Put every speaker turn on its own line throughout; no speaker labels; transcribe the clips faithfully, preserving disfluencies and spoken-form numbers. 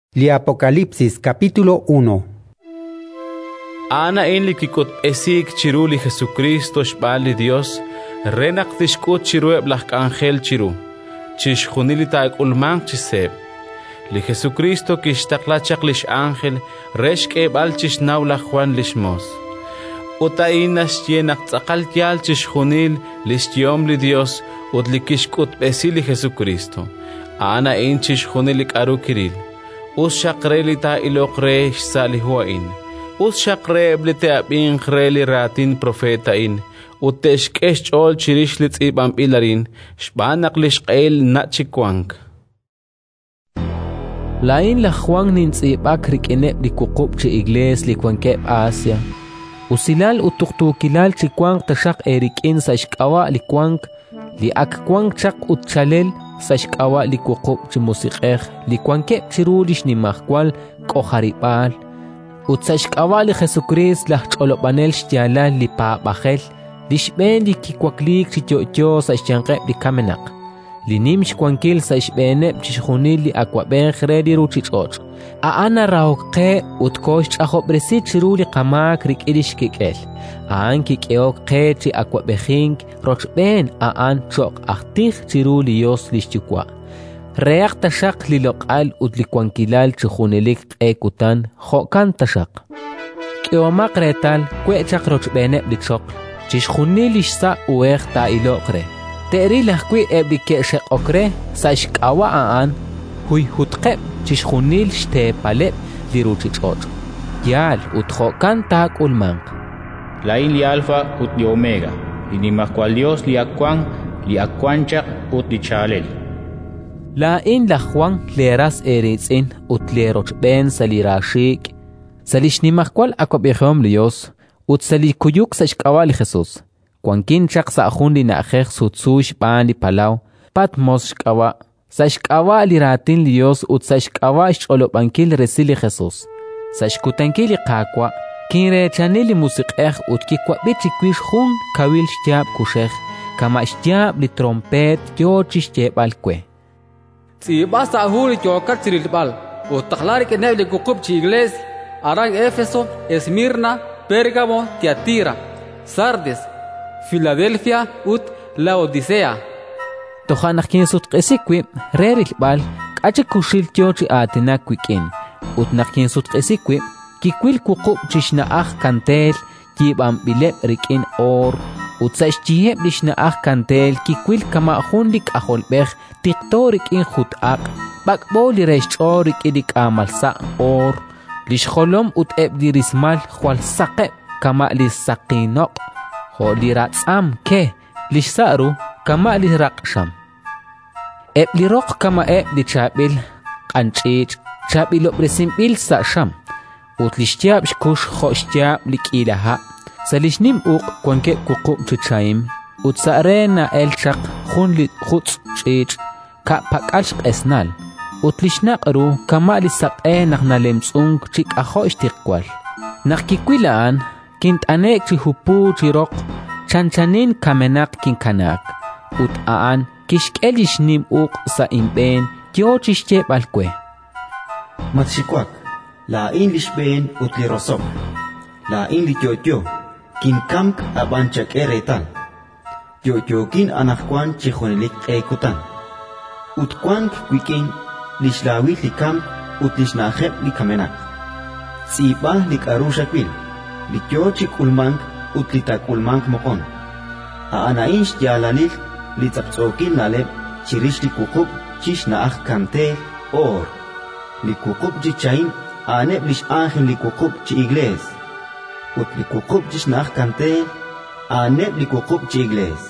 Li Apocalipsis capítulo uno.
Ana en li kikot esik chiru li Jesucristo shbali Dios, renak tishkut chiru eblak ángel chiru, chish junilita ek ulman chiseb. Li Jesucristo kishtaklachak lish ángel, reshk ebal chish naula Juan lishmos. Uta inas yenak tzakal tial chish junil lish yom li Dios, ut li kishkut esi li Jesucristo. Ana en chish junilik aru kiril. Us shakre li ta ilokre sali huain. Us shakre blite abin khreli ratin profeta in. Uteshkesh ol chirish litz ibam ilarin. Shbanak lishqel nachikwang.
Lain la Juan nintzibak rikenep li kukub chi igles li kwankep Asia. Usilal utuktukilal chi kwang tashak erikin sa ishkawa li kwang li ak kwang chak utchalel sa ishkawa li kukub chi musikeh li kwankep chirulish ni mahkwal koharipal. Ut sa ishkawa li Jesucrist lah cholopanel shtiala li paapahel li shben li kikwaklik chi tyo sa ishchankep li kamenak. Li nim shkwankil sa ishbenep chi shkhunil li akwaben khredi ruchi choch. Aana raokqe utkosh chahobresi chiru li qamak rikilish kikel. Aan kikeok qe chi akwabehink rochben aan chok ahtih chiru li yos lishchikwa. Reak tashak li lokal ut li kwankilal chikhunilik qe kutan hokan tashak. Kiomak retal kwe chak rochbenep li chok. Chishkhunil ishsa uech ta ilokre. Teri lahkwi ebli keshek okre sa ishkawa aan huy hutqeb chishkhunil shte palep li ruchi choch. Yal uthokan tak ulmank.
Lain li alfa ut li omega, li nimakwal Dios li akwang, li akwanchak ut li chalel.
Lain la Juan leras eritzin ut leroch ben salirashik, salish nimakwal akwabihom li Dios, ut salikuyuk sa ishkawa li Jesus. Kwankin chak sa ahun li naakher sutsush pan li palaw, pat mos shkawa, sa shkawa li ratin li Dios ut sa shkawa sholopankil resili Jesus. Sa shkutankil li qakwa, kinre chani li musikeh ut kikwa bichikwish hun kawil shtiab kusheh, kama shtiab li trompet kyochi shtiab alkwe.
Si basta ahun li kyokar chirilbal, ut takhlari keneb li kukub chi igles, arang Efeso, Esmirna, Pérgamo, Tiatira, Sardes, Filadelfia ut Laodicea.
Tohanak kinsut qesikwi reril bal kache kushil tyochi atina kwikin. Ut nakinsut qesikwi kikwil kukub chishna ah kantel kibam bilep rikin or. Ut sa ishtiheb lishna ah kantel kikwil kama hundik aholbeh tiktorik in hutak. Bakbo li reshchorik idik amalsa or. Lishkolom ut ebdi rismal khwal saqeb kama li saqinok. Ho li ratsam ke lishsaru kama li raqsham. Eb li roq kama eb li chabil qanchich chabilo presimbil sa sham. Ut li shtiab shkush ho shtiab li kilaha. Salishnim uq kwanke kukub chichaim. Ut sa rena el chaq khun li khutz chich ka pakalsh esnal. Ut li shnaqru kama li saqe naknalemtsung chik aho ishtiqwal. Nakikwilaan kint anek chi hupu chi roq chanchanin kamenak kinkanak. Ut aan kishkelish nim uq sa imben kyo chishche balkwe.
Matshikwak, la in lishben ut li rosok. La in li tyo kinkamk abanchak eretan. Tyo kin anakwan chihonelik eikutan. Ut kwank kwikin lishlawit li kamk ut lishnaheb li kamenak. Tsiba li karushakwil. Lityo chik ulmank ut litak ulmank mokon. Aanain shtialalil litzapzokil naleb chirish li kukub chish naach kante or. Li kukub chichain aaneb lish ángel li kukub chi igles. Ut li kukub chish naach kante aaneb li kukub chi igles.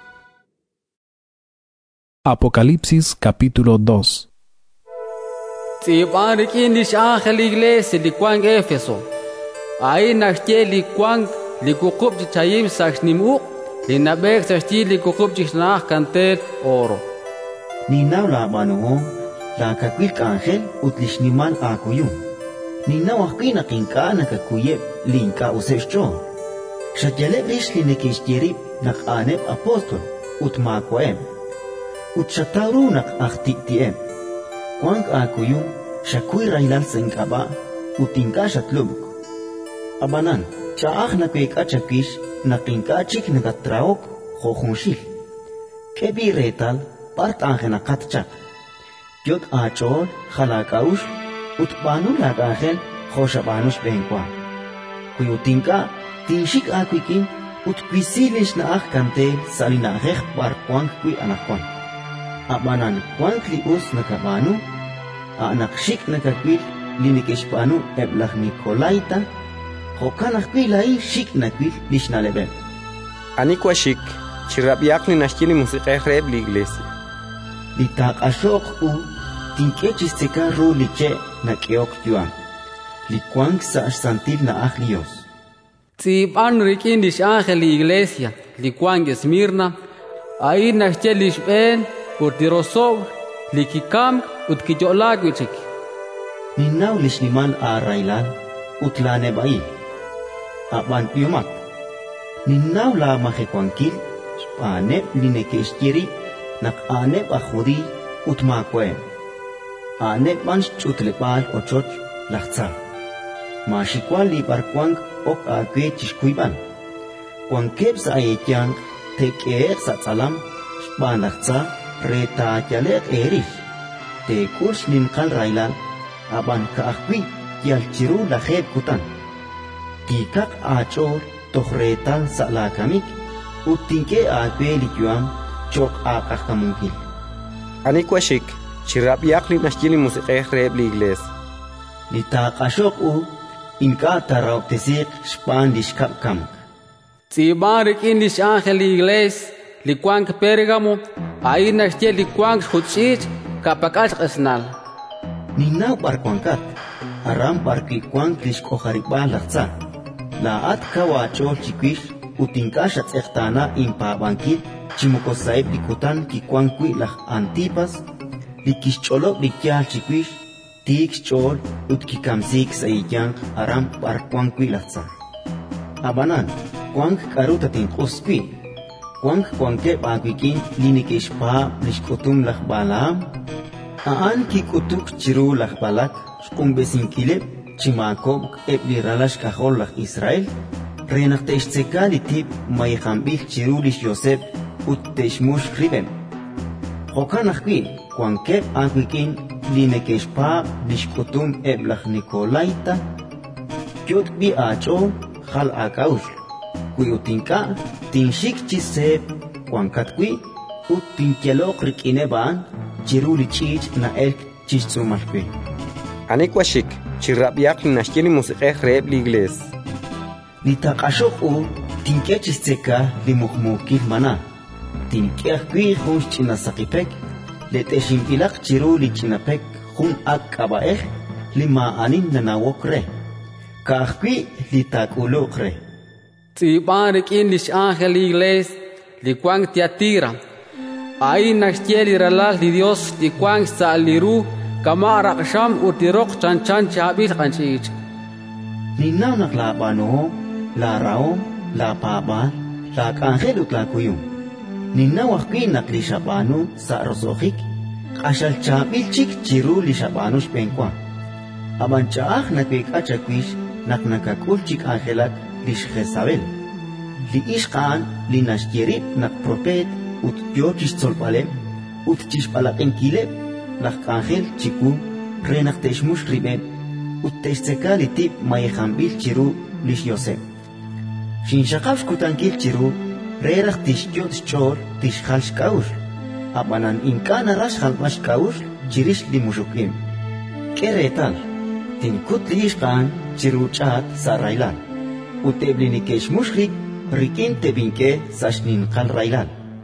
Apocalipsis capítulo dos.
Tsiban rikin lish ángel igles li kwang Efeso. Ay naktie li kwang li kukub chichayim sakshnimuk li nabek sakti li kukub chishnah kantet oro.
Ni naula manuho la kakwil ángel ut lishniman akuyum. Ni nawakina kinka nakakuyeb linka useshcho. Shatyaleb lish li nekishtirib nak aneb apostol ut makwaem. Ut shataru nak ahtitiem. Kwang akuyum Shakuy railal senkaba utinka shatlubuk. Abanan, chaach na kwek achakish na kinka chik nagatraok hohunshil. Kebi retal part angena katchak. Yot achol halakaush utbanu lagahel hoshabanush benkwa. Kuyutinka tinshik akwikin utquisilish na akante salinahech par kwang kui anakwan. Abanan kwang lius nakabanu anakshik nakakwil linikeshpanu eblach Nikolaita hokanakkwilai shik nakwil lishnalebel.
Anikwashik chirabiak ni nashkili musiqeh reb la iglesia.
Litak ashok u tinkechisteka ru liche nakeok yuan. Likwang sa santil na ahlios.
Tsiban rikin dish ángel iglesia, likwang Esmirna, ahí nashchelish ben, utirosov, likikam, utkijolagwichik.
Ninaw lishniman a railan, utlane bai. Aban piumat. Ninaw la mahekwankil, spanep linekeshtiri, nak anep ahudi, utmakwen. Anep manch chutlepal ochoch, lachtsa. Mashikwal li barkwang ok akwe chishkuiban. Kwangkeb sa ayetyang, tekeer sa tsalam, spanlachtsa, reta kyalek erish. Tekurs ninkal railan, aban kaakwi, yalchiru laheb kutan. Tikak achor, tohretal sa lakamik, utinke akwe likyuam, chok akakamunkil.
Anikwashik chirabiak ni nashkili musiqeh reb la iglesia.
Litakashok u inka tarauptesik span lishkap kamk.
Tsiban rikin dish ángel iglesia, likwang Pérgamo, ahí nashchel likwang hutzich, kapakash esnal.
Ninaw parkwankat, aram parkikwang lishkoharikba lachtsa. Laat kawachol chikwish, utinkash at echtana impabankit, chimukosaib likutan kikwangkwi lah Antipas, likishcholok likyal chikwish, tiks chol utkikamsik sa iyang aram parkwangkwi lachtsa. Abanan, kwang karutatin kuskwi, kwang kwangke pagwikin linikishpa lishkotum lah balam, aan kikutuk chiru lah balak, shkumbesin kileb, chimakob ebliralash kahol lah Israel, renakteishtzeka litip mayhambil chiru lish Yosef utteshmush ribem. Hokanakwi, kwangkep agwikin linekeshpa lishkutum eblah Nikolaita, kyot bi acho hal akaush, kuyutinka tinshik chiseb kwangkatkwi uttinkelok rikineban chiru lichich na elk chichtsumalkwi.
Anikwashik chirabiak ni nashkili musiqeh reb la iglesia.
Litakashok u tinkechisteka limuhmukil mana. Tinkiakwi hunch chinasakipek, leteshimpilak chiru lichinapek hun akabaeh lima anin nanawokre. Kaakwi litakulokre.
Tsiban rikin dish ángel iglesia, likwang Tiatira, ahí nashchel iralal di Dios likwang sa liru, kamara kasham utirok chanchan chabil kanchich.
Ninaw naklabano, la raom, la pabal, la kangel utlakuyum. Ninaw akwi naklishabano sa rosojik, kashal chabil chik chiru lishabano shpenkwa. Aban chaach nakwek achakwish, naknakakul chik angelak lish Jezabel. Li ishkaan li nashkierib nak propet ut yochish tzolpalem, ut chishpalaken kileb, lak angel chiku, renak teshmush ribeb, ut testzeka li tip mayehambil chiru lish Yosef. Shinshakavsh kutankil chiru, rerak tishkyot chor tishhal shkaush, abanan inkana rash halmash kaush chirish li mushukim. Keretal, tinkut li ishkaan chiru chat sa railan, uteblinikesh mushrik, rikin tebinke sashnin kal railan.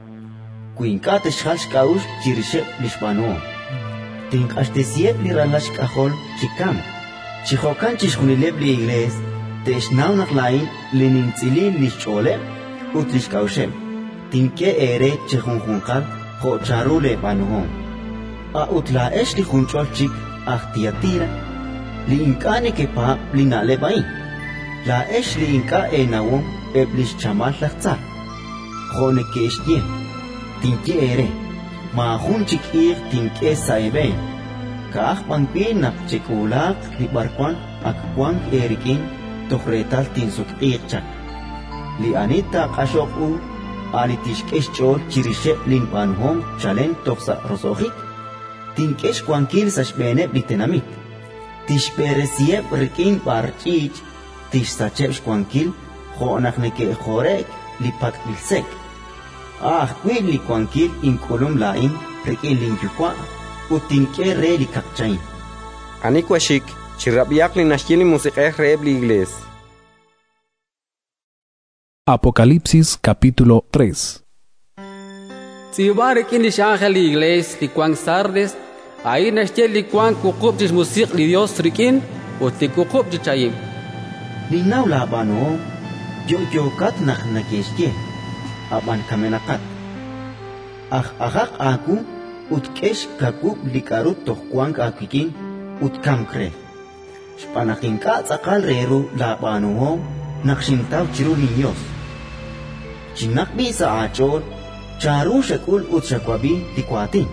Kuinka tishhal shkaush chirishep lishbano. Tinkashtesieb li ralash kahol chikam. Chihokan chishkunileb li igles, teshnaw naklain li nintzilin lishcholeb, ut lishkaushem. Tinke ere chihunjunkal ho charule banuhon. A utla esh li junchol chik ahtiatira, li inkani kepa li nalebain. La esh li inka enawon eblish chamal lachtsa. Jone keshtien, tinke ere, ma hun chik ir tinke saeben. kaah pangpin nak cikulak li barkwan akkwang erikin tokretal tinsut iqchak li anita qashok u anitish keshchol chirishe lin panhom chalen toksa rosohik tinkesh kwankil sashbene bitenamit tishperesieb rikin barchich tishsacheb kwankil khonakneke khorek li pakbilsek ah kwil li kwankil inkolum lain rikin linkukwa utinke re li kakchain
Anikwashik chirabiak li nashkili musiqeh reb li igles.
Apocalipsis capítulo tres.
Tzibare kinish ángel li igles li kwang sardes ahí nashkel li kwang kukub jish musiq li Dios rikin o ti kukub jichayim
li naw labano yo yo kat nak nakeshke aban kamenakat ah ahak aku utkesh kakub li karut toh kwang akikin utkamkre spanakin ka tsakal reru labano nakshintaw chiru ninyos chinakbi sa achol charu shakul utshakwabi tikwatin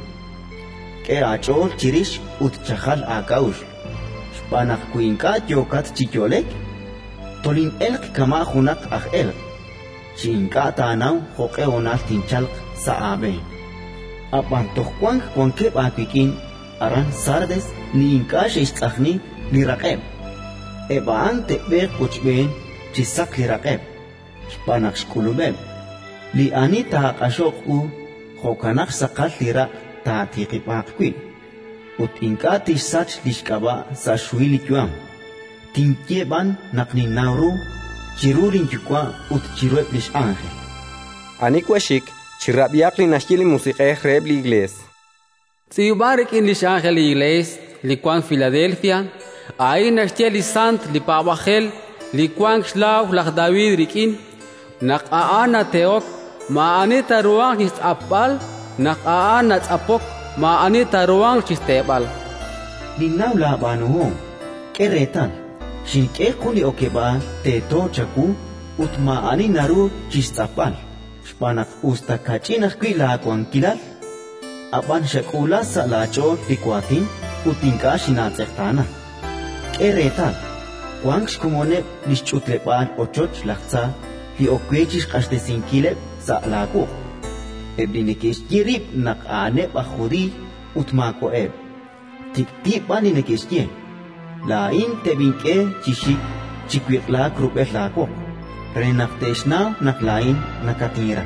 ke achol chirish utchahal akaush spanak kuinka yokat chikyolek tolin elk kama hunak ah elk chinka tanaw hoke onal tinchalk sa abe apan tohkwang kwankeb akikin aran sardes ni inkash istakni li raqeb ebaan tebek kuchben chisak li raqeb spanak shkulubeb li anita qashok u hokanak sakal lira ta tiqipaqkwil ut inka tishsach lishkaba sa shwilikyam tinkeban nakni nauru chirurin chukwa ut chiruep lish ángel
Anikwashik chirabiak li nashkili musiqeh reb li igles.
Tzibarik in lish ángel li igles li kwang Filadelfia ahí nashkel li sant li pabachel li kwang shlaw lach David rikin nak aana teok ma anita ruang his apal nak aana tsapok ma anita ruang chistebal
li naw labano keretan shinke kuli okeba teto chaku ut ma ani naru chistapal spanak usta kachinak kwila kwankilal aban shakula salacho tikwatin utinka shinatsektana keretan kwangsh kumone lishchutlepan ochoch lachtsa li okwechis qashtesinkileb sa laku ebdinikesh yirib nak ane bajudi utmako eb tiktipan inekesh ye la in tebinke chishik chikwikla krupeh lako renafteshna nak lain nakatira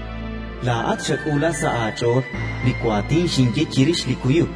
la at shakula sa achor likwatin shinke chirish likuyuk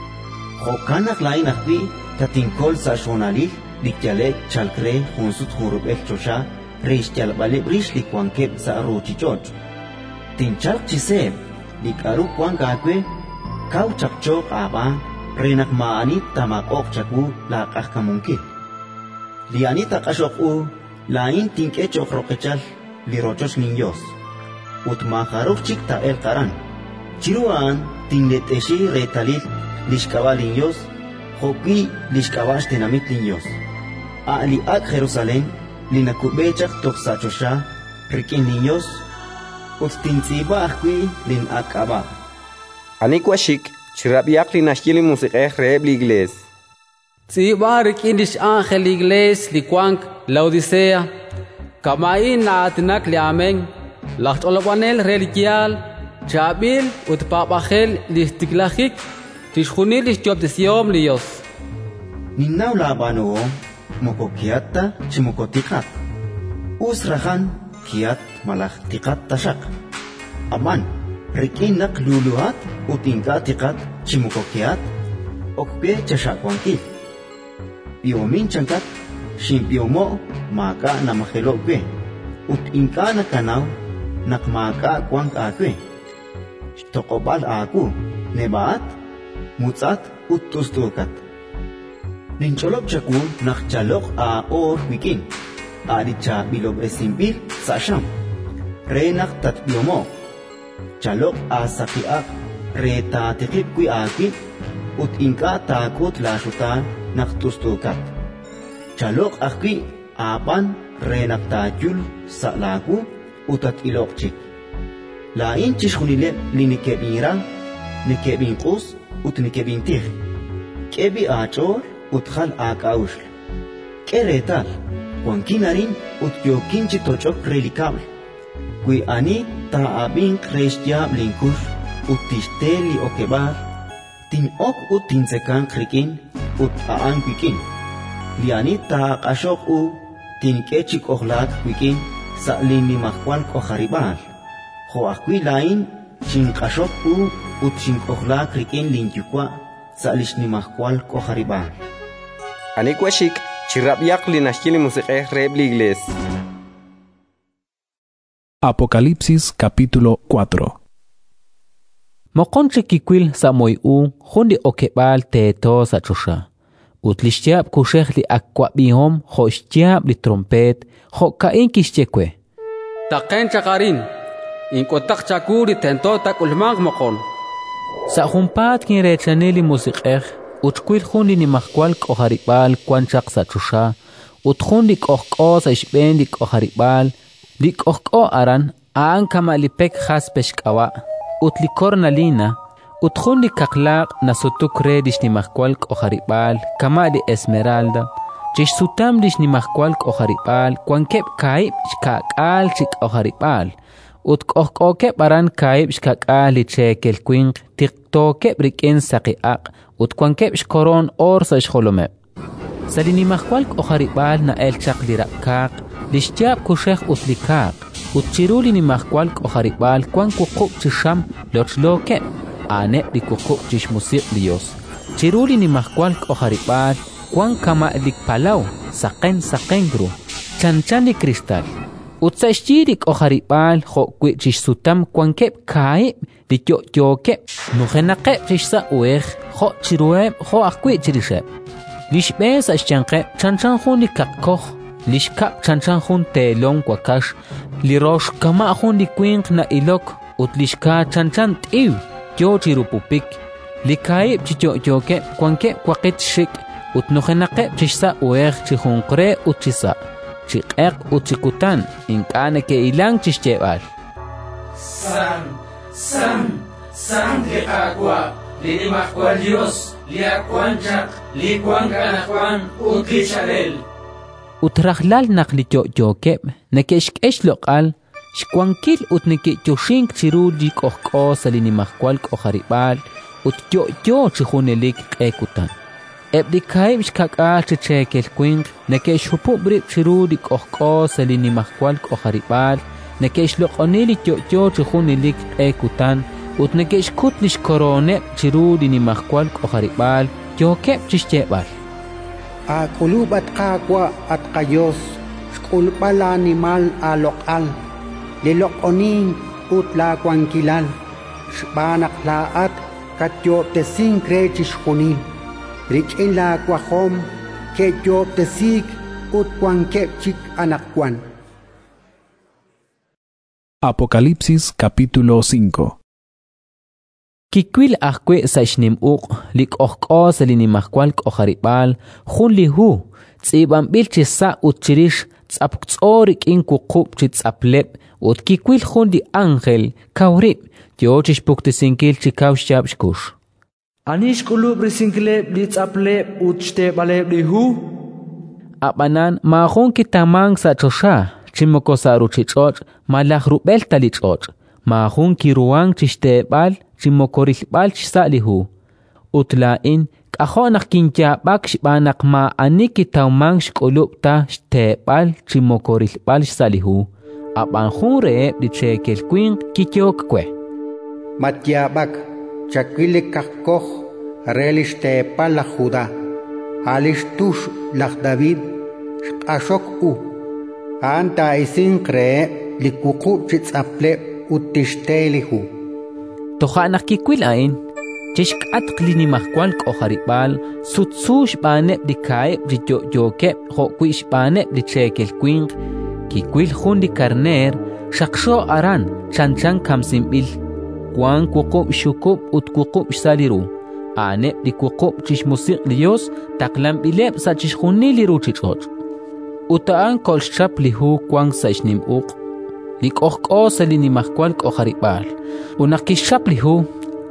hokanak lain akwi tatinkol sa shonalil likyalek chalkre hunsut hurubeh chosha rish jalbale brish likwankeb sa rochichot tinchalk chiseb likaru kwangakwe kau chakchok aba renak maani tamakok chaku laqah kamunkit liani taqashok u lain tinke chokroqechal lirochos ninyos utmajarok chikta el qaran chiruan tinleteshi retalil lishkabal ninyos hoki lishkabash tenamit ninyos ali ak Jerusalén linakubechak toksachosha rikin ninyos uttintsiba akwi lin akaba
Anikwashik chirabiak li nashkili musiqeh reb li igles.
Tzibarik in lish ángel li igles li kwang Laodicea kamain naatnak li amen lacht olwanel religial chabil ut papachel li stiklachik tishkhunil lish job desiom li Dios
ninnaw labano mokokiatta chimokotikat usrahan kiat malach tikat tashak aman rikinak luluhat utinka tikat chimokokiat okpe chashakwankil biomin chankat shimpiomo maka namajelokwe utinka nakanaw nakmaka kwang akwe tokobal aku nebaat mutsat uttustukat nincholok chaku nakchalok a or wikin adicha bilob esimpil sasham renak tatbiomo chalok a sakiak reta tikip kui aki ut inka takut la shutan naktustukat chalok aki apan renak tajul sa lagu utat ilokchik la inchish hunile linikebinra nikebin qus ut nikebin tih k'ebi ach'or utkhal ak'aush. K'eretal, Juanquinarin utyokin chitochok relicable. Kui ani ta abin kreshtiab linkush utisteli okebar. Tin ok utin sekan krikin ut aan kwikin. Liani ta qashok u tin kechik ohlak kwikin sa lini mahkwal koharibal. Ho akwi lain chin qashok u ut chin ohlak krikin linkukwa sa lishni mahkwal koharibal.
Ani kwashik chirabyak linashkili musiqeh reb ligles.
Apocalipsis capítulo cuatro.
Moqonche kikwil sa moy u hundi okebal teto sa chusha. Utlishtiab kushech li akwa bihom hoshtiab li trompet ho kain kishchekwe.
Taqen chakarin in kotak chakuri tento tak ulmang mokon.
Sa humpat kin rechaneli musiqeh utkwil hundi ni mahkwal koharibal kwanchak sa chusha. Uthundi kohko sa ishben di koharibal di kohko aran aan kama lipek khas peshkawa. Utlikor na lina, uthundi kaklaq na sutuk redish ni mahkwal koharibal kama di esmeralda. Chish sutam dish ni mahkwal koharibal kwankep kaib shkakal chik koharibal. Ut kohkokep aran kaib shkakal li chekel kwing tiktokep rikin saqiaq. Ut kwankep shkoron or sa shkolomep. Salini mahkwal koharibal na el chak li rakaq. Lishtiab kushekh utlikaq. Utchiruli ni mahkwal koharibal kwan kukuk chisham lochloke ane di kukuk chish musik Dios. Chiruli ni mahkwal koharibal kwan kama lik palaw saqen saqen gru chanchan ni kristal. Utsashtirik koharibal ho kwi chish sutam kwan kep kaib di kyo kyo kep nuhenaqep chish sa uech ho chirueb ho akwi chirisheb. Lishbe sa shchanqe chanchan huni kakkoh lishkap chanchan hun telon kwakash lirosh kama hun di kwing na ilok ut lishka chanchan tiu kyo chirupupik likaib chicho kyoke kwanke kwakit shik ut nohenaqe chisa uech chihunqre ut chisa chiqeq ut chikutan inkane ke ilang chischebal
san san san de agua li mahkwal Dios li akwanchak li kwankanakwan ut lisharel
utrahlal naqli kyoke nekeshkesh loqal shkwankil utniki choshink chirudi kohko salini mahkwal koharibal ut kyo kyo chihunelik qekutan ebdikaib shkaka chekel kwing nekesh hupubri chirudi kohko salini mahkwal koharibal nekesh loqonili kyo kyo chihunelik qekutan ut nekesh kutlish korone chirudi ni mahkwal koharibal kyoke chischebal
a kulub at kakwa at kayos skulpala animal a lokal lilokonin utla kwankilal shbanak laat katyo tesing krechis kunin rich in la kwahom ketyo tesik ut kwankepchik anakwan.
Apocalipsis capítulo cinco.
Kikwil akwe sa ishnim uq lik ohko salini mahkwal koharibal hun lihu tsibam bilchi sa utchirish tsapktsorik in kukub chitsaplep ut kikwil hun di angel kaurib tiochish puktisinkil chikawshab shkush
anish kulub risinkileb li tsaplep ut shtebaleb lihu
abanan mahun kitamang sa chosha chimoko sa ruchichoch malach rubel talichoch mahun kiruang chishtebal chimokoril bal chisalihu utlain kahonak kinja baksh banak ma aniki taumang shkolupta shtebal chimokoril bal chisalihu aban hure di chekel queen kikyok kwe
matya bak chakwile kakkoh relish tebal la juda alish tush la David ashok u anta isin kre likukub chitsaple utishtelihu
Tohanak kikwil ain, chishk at klini mahkwal koharibal, sutsush banep di kaib di jokep hokwish banep di chekel kwing, kikwil hundi karner, shaksho aran, chanchan kamsimbil, kwan kukub shukub ut kukub saliru, anep di kukub chish musik Dios, taklam bilep sa chish huni liru chichot. Utaan kol shap lihu kwang sa ishnim uq, lik ohko salini mahkwal koharibal. Unakishap lihu,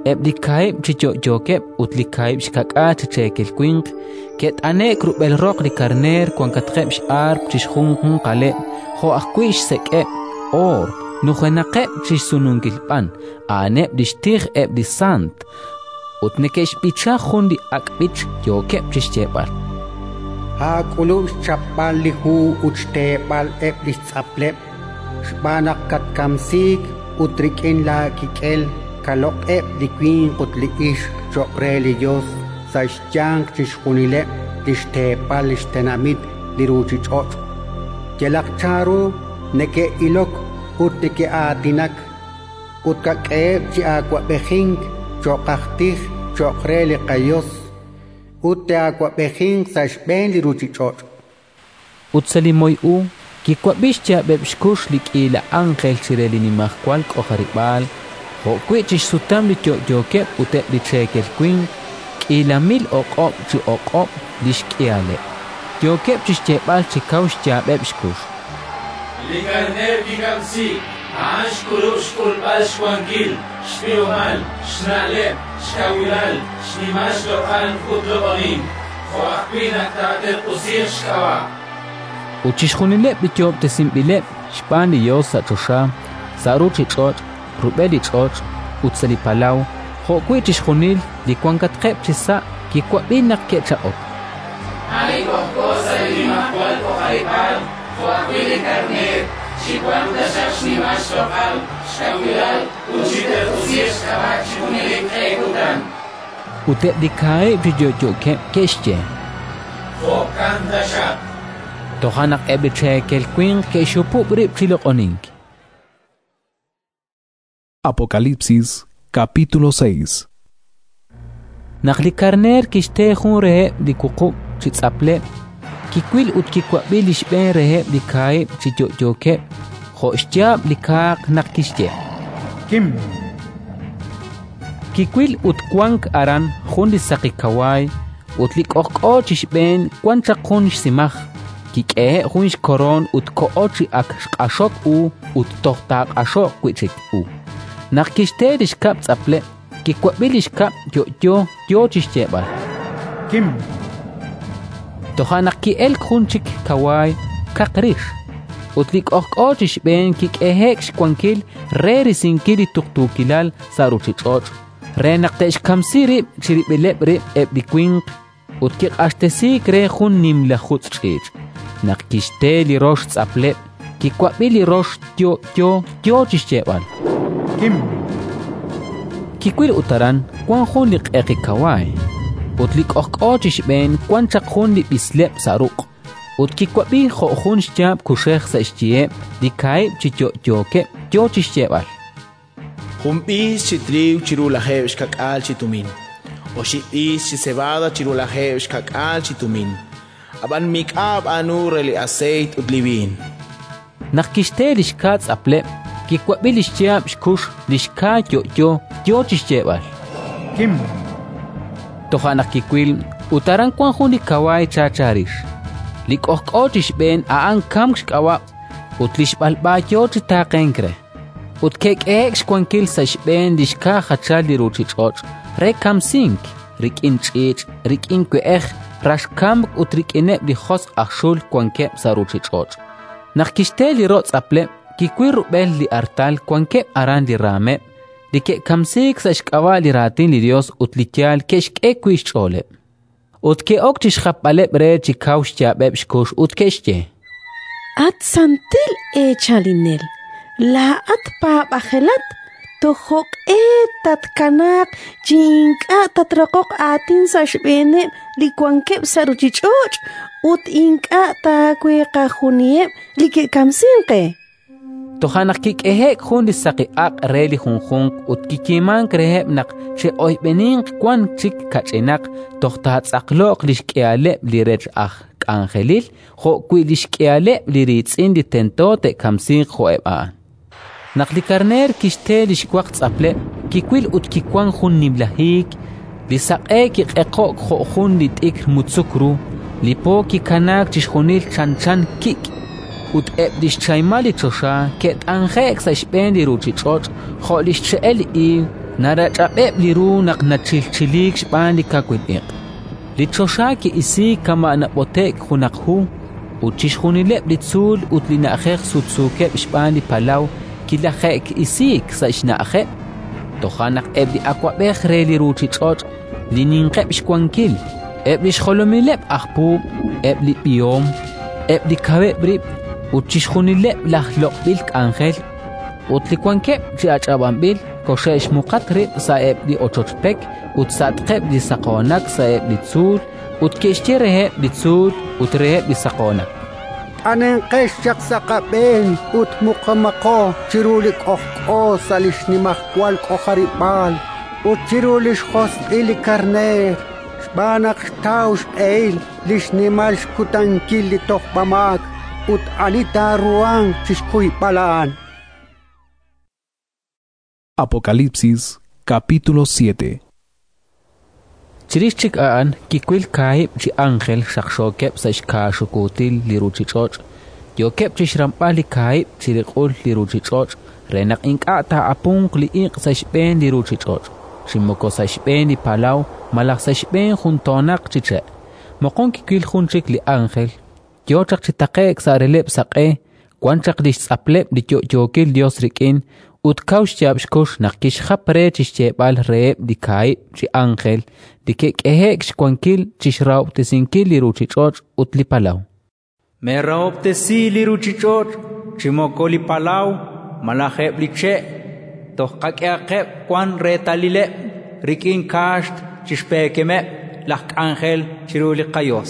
ebdikaib chichoyoke utlikaib shkaka chichekel kwink ket ane krubel roq li karner kwan katqeb shar chishkhun hun qale ho akwish seke or nuhenaqeb chishsunungilpan ane dishtig eb di sant utnekesh bicha khundi akbich yoke chishchebal
ha kulu chapal li hu uchtebal eb di tsapleb shbanak kat kamsik utrikin la kikel kalok eb di queen qutli ish chokreli yos saishchang chishkunile dishtepal ishtenamid liruchi chot jelak charu neke ilok utike atinak utka eb chi aqua behing chokachtig chokreli qayos utte aqua behing saishben liruchi chot
utsalimoy u kikwabishcha bebshkush likila angel chireli ni mahkwal koharibal ho kwichish sutam li yoke ute li chekel queen kilamil oqop chi oqop lishkiale yoke chishchebal chikaush ja bebshkush
likarner kikamsi ash kurush kulbal shwankil shpiomal shnale shkawilal shnimash lokan kutlobonin ho akpina tater usir shkawa
uchishkhunile bityob tesimbile shpani yosa chosha saruchi chot rubeli chot utsali palau ho kwichishkhunil likwankat qeb chisa kikwabinak kechaop
ay cosa li mahwal ko haripal ko akwili karner shikwan dashashni mashtokal shkawilal uchiter usish kabak shikunilik ekutan
ute dikae bijojo ke keshje
ho kan dashak
tohanak ebichekel queen que shupu brip chiloqoning.
Apocalipsis capítulo seis.
Nakhlikarner kishte khun rehe dikuqu chitsaple kikwil utkikwabil ishben rehe dikai chijojoke khoshjab likaq nakishje
kim
kikwil utkwank aran khundi saqikawai utlik oqo chishben kwancha khunish simach kike khunish koron utko ochi ak qashok u uttoqtaq ashok kwichik u nakishte dishkap tsaple kikwabil ishkap yo yo yo chishjebal
kim
tohanak ki el khunchik kawai kakrish utlik oqo chishben kikehek shkwankil reri sinkili tuktukilal saruchichoch renaqtesh kamsiri chiribelebre ebdikwing utkik ashtesik re khun nimla khutschich nakishteli rosh tsaple kikwabili rosh tyo tyo tyo chishjebal
kim
kikwil utaran kwan khun liqeqi kawai utlik oqo chishben kwan chaqhun li bisleb saruq utkikwabi kho khun shjab kushekh sa ishtie dikai chicho yoke tyo chishjebal
Jumpis chitriu chirulajev kakal chitumin. Oshipis chisebada chirulajev kakal chitumin. Aban mikab anu reli aceit utlivin.
Nakishte lishkats aple kikwabi lishjab shkush lishka yo yo yo chishjebal
kim
tohanak kikwil utaran kwan khuni kawai chacharish likoqo chishben aan kamsh kawa utlish balba yo chitaqenkre utkek ex kwankil sashben dishka khachali ruchichoch rekam sink rikin chich rikin kweech rashkam utrikene di khos akhshul kwanke saruchichoch nakishteli rots aple kikwir bel li artal kwanke aran li rame dike kamsik sashkawa li ratin li dios utlikyal keshk ekwish chole utke oktish khapale bre chikaush jabeb shkush utkeshje
at santil e chalinel la at pa bakhelat tohok e tatkanak jinka tatraqoq atin sashbene li kwanke saruchichoch ut inka ta kwe qahunie li ke kamsinqe
tohanak kik ehek khun disaqi aq reli khunkhung utkikiman kreheb naq che oy benin kwan chik kachenak tohta tsaqloq lishkiale lirech akh kangelil kho kwilishkiale liritsin ditentote kamsin khoeba naqlikarner kishte lishkwaq tsaple kikwil utkikwan khun niblahik lisaqe kiqeqo kho khun litik mutsukru lipo kikanak chishkhunil chanchan kik ut ebdish chaymali chosha ket angex ashbendi ruchichoch kholish chel i narach'ab'eb' liru naq nachilchilik xb'an li kakwil'iq li choshaki isi kama nab'otek junaq hu uchixjunileb' li tzul ut li na'jej sutzukeb' xb'an li palaw kilaje'k isik sa xna'jeb' tojanaq eb' li akwab'ej re li ruchich'och' li ninqeb' xkwankil eb' li xjolomileb' ajpub' eb' li b'iyom eb' li kabeb' rib' uchixjunileb' laj loq'b'il k'anjel ut li kwankeb' chi ach'ab'anb'il koxe'x muqat rib' sa eb' li ochochpek ut satqeb' li saqonak sa eb' li tzul ut ke'xtye reheb' li tzul ut reheb' li saqonak
anenqex chaq saqab'en ut muqamaqo chiru li k'ojk'o sa li xnimajkwal k'ojarib'al ut chiru li xjosq'il li karner xb'anaq xtaw xb'eil li xnimal xkutankil li tojb'amak ut anita ruan chixkuyb'alan.
Apocalipsis capítulo siete.
Chirix chik'an kikwil kaib chi ángel xaqxokeb sa xkaxukutil li ruchich'och' yokeb chi xramb'al li kaib chiriq'ul li ruchich'och' renaq ink'a'ta apunq li iq sa xb'en li ruchich'och' ximoko sa xb'en li palaw malaj sa xb'en juntonaq chiche' moqon kikwil junchik li ángel yochaq chitaqe'k sa releb' saq'e kwanchaq li xtz'apleb' li tyo'tyokil Dios rik'in ut kawx xyabxkux naq kixjap re chixcheb'al re'eb' li kaib chi ángel li kek'eje'k xkwankil chixrawb'tesinkil li ruchich'och' ut li palaw
me rawb'tesi li ruchich'och' chimoko li palaw malajeb' li che' toj qak'e'aqeb' kwan retalileb' rik'in kaxt chixpekemeb' laj k'anjel chiru li qayos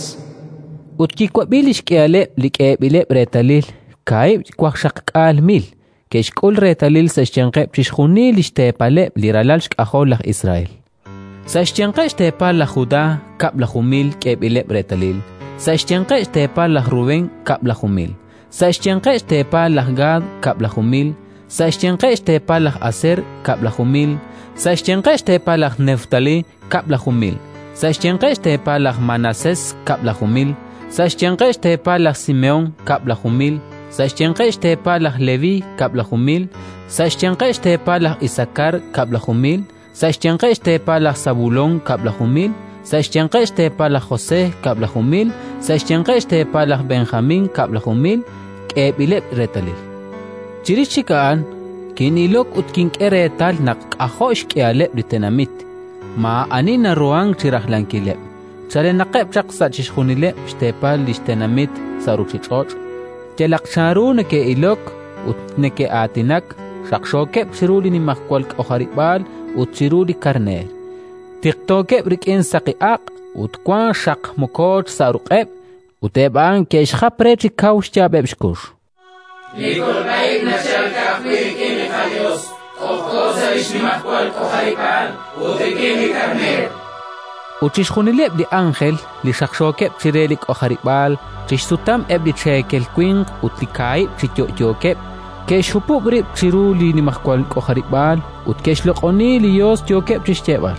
ut kikwab'il ixk'e'aleb' li k'e'b'ileb' retalil kaib kwaj xaqk'al mil kexk'ul retalil sa xchenqeb' chixjunil ixtepaleb' li ralal xk'ajol laj Israel sa xchenqe' xtepal laj Judá kab' laj umil k'e'b'ileb' retalil sa xchenqe' xtepal laj Rubén kab' laj umil sa xchenqe' xtepal laj Gad kab' laj umil sa xchenqe' xtepal laj Aser kab' laj umil sa xchenqe' xtepal laj Neftalí kab' laj umil sa xchenqe' xtepal laj Manasés kab' laj umil sa xchenqe' xtepal laj Simeón kab' laj umil sa xchenqe' xtepal laj Leví kab' laj umil sa xchenqe' xtepal laj Isakar kab' laj umil sa xchenqe' xtepal laj Zabulón kab' laj umil sa xchenqe' xtepal laj José kab' laj umil sa xchenqe' xtepal laj Benjamín kab' laj umil k'e'b'ileb' retalil chirix chika'an kinilok ut kink'e retal naq k'ajo' xk'e'aleb' li tenamit ma ani narruan chirajlankileb' chalenaqeb' chaq sa chixjunileb' xtepal li xtenamit sa ruchich'och' telaqcharu neke'ilok ut neke'atinak xaqxokeb' chiru li nimajkwal k'ojarib'al ut chiru li karner tiqtokeb' rik'in saqi'aq ut kwan xaq mokoch sa ruq'eb' ut eb'an ke'xjap re chikaw xyab'eb' xkux
לכל בית נשאר כפי כמך דיוס, אופקו זריש ממחקול כוחריפל, ותקים מקרנר.
Uchixjunileb' li ángel li xaqxokeb' chirelik ojarib'al chixsutam eb' li chekel kwinq ut li kaib' chityo'tyokeb' ke'xjupub' rib' chiru li nimajkwal k'ojarib'al ut ke'xloq'oni li Dios tyokeb' chixcheb'al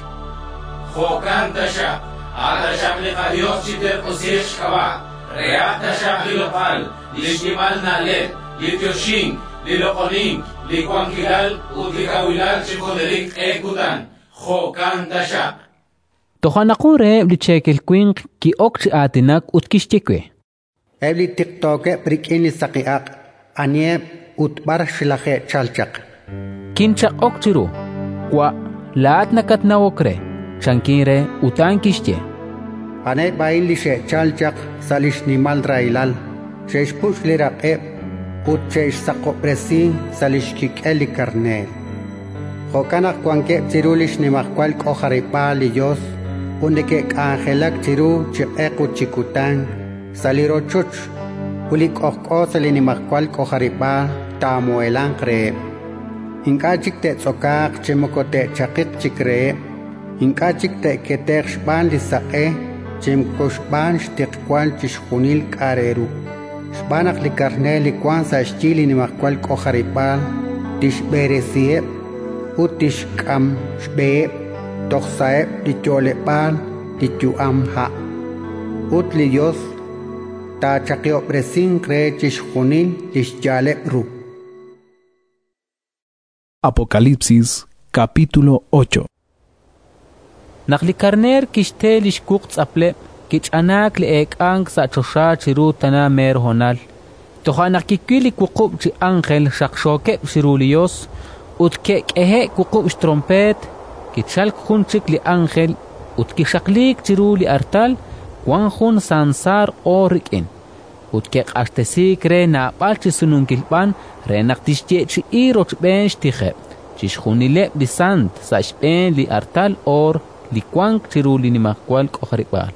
חוקן תשע, עד תשע לחדיוס שיתר עושיש קבע, ריח תשע ללופל, לשנימל נעלת, לתיושין, ללוחונים, לקוונקילל ולקווילל שכונליק אקודן, חוקן תשע.
tojanaqun re'eb' li chekel kwinq ki'ok chi'atinak ut kixtyekwe
eb' li tiqtoke' rik'in li saqi'aq anieb' ut bar xilaje' chalchaq
kinchaq'ok chiru kwa la'at nakatnawok re chankin re utan kixtye
ane' ba'in li xe' chalchaq sa li xnimal railal xe'xpux li raq'eb' ut xe'xsaqo'presi sa li xkik'el li karner jokanaq kwankeb' chiru li xnimajkwal k'ojarib'al li Dios unde k'anjelak chiru chiq'eq ut chikutan salirochuch uli k'ojk'o salinimajkwal k'ojarib'al ta'moelan re'eb' ink'achik te'tz'okaq chimoko te'chaqiq chik re'eb' ink'achik te'keteq xb'an li saq'e chimko xb'an xtiqkwal chixjunil k'areru xb'anaq li karner li kwan sa xchil inimajkwal k'ojarib'al tixb'eresiyeb' ut tixk'am xb'e'eb' toqsa'eb' li tyo'leb'al li tyu'am ja' ut li Dios tachaqio'presin re chixjunil li xyaleb' ru.
Apocalipsis capítulo ocho.
Naklikarner kishtel ishkuk tsaple kichanak le ekang sa chosha chiru tana mer honal. Tohanak kikili kukub chi angel shakshoke shirulios ut ke kehe kukub trompet kichal kunchik li angel ut kishaklik chiru li artal wanjun sansar orikin. Ut ke qashtesik re na palchi sununkilpan re naktishye chi iroch ben shtiche. Chishjunile li sant sa shpen li artal or li kwank chiru li nimakwal koharibal.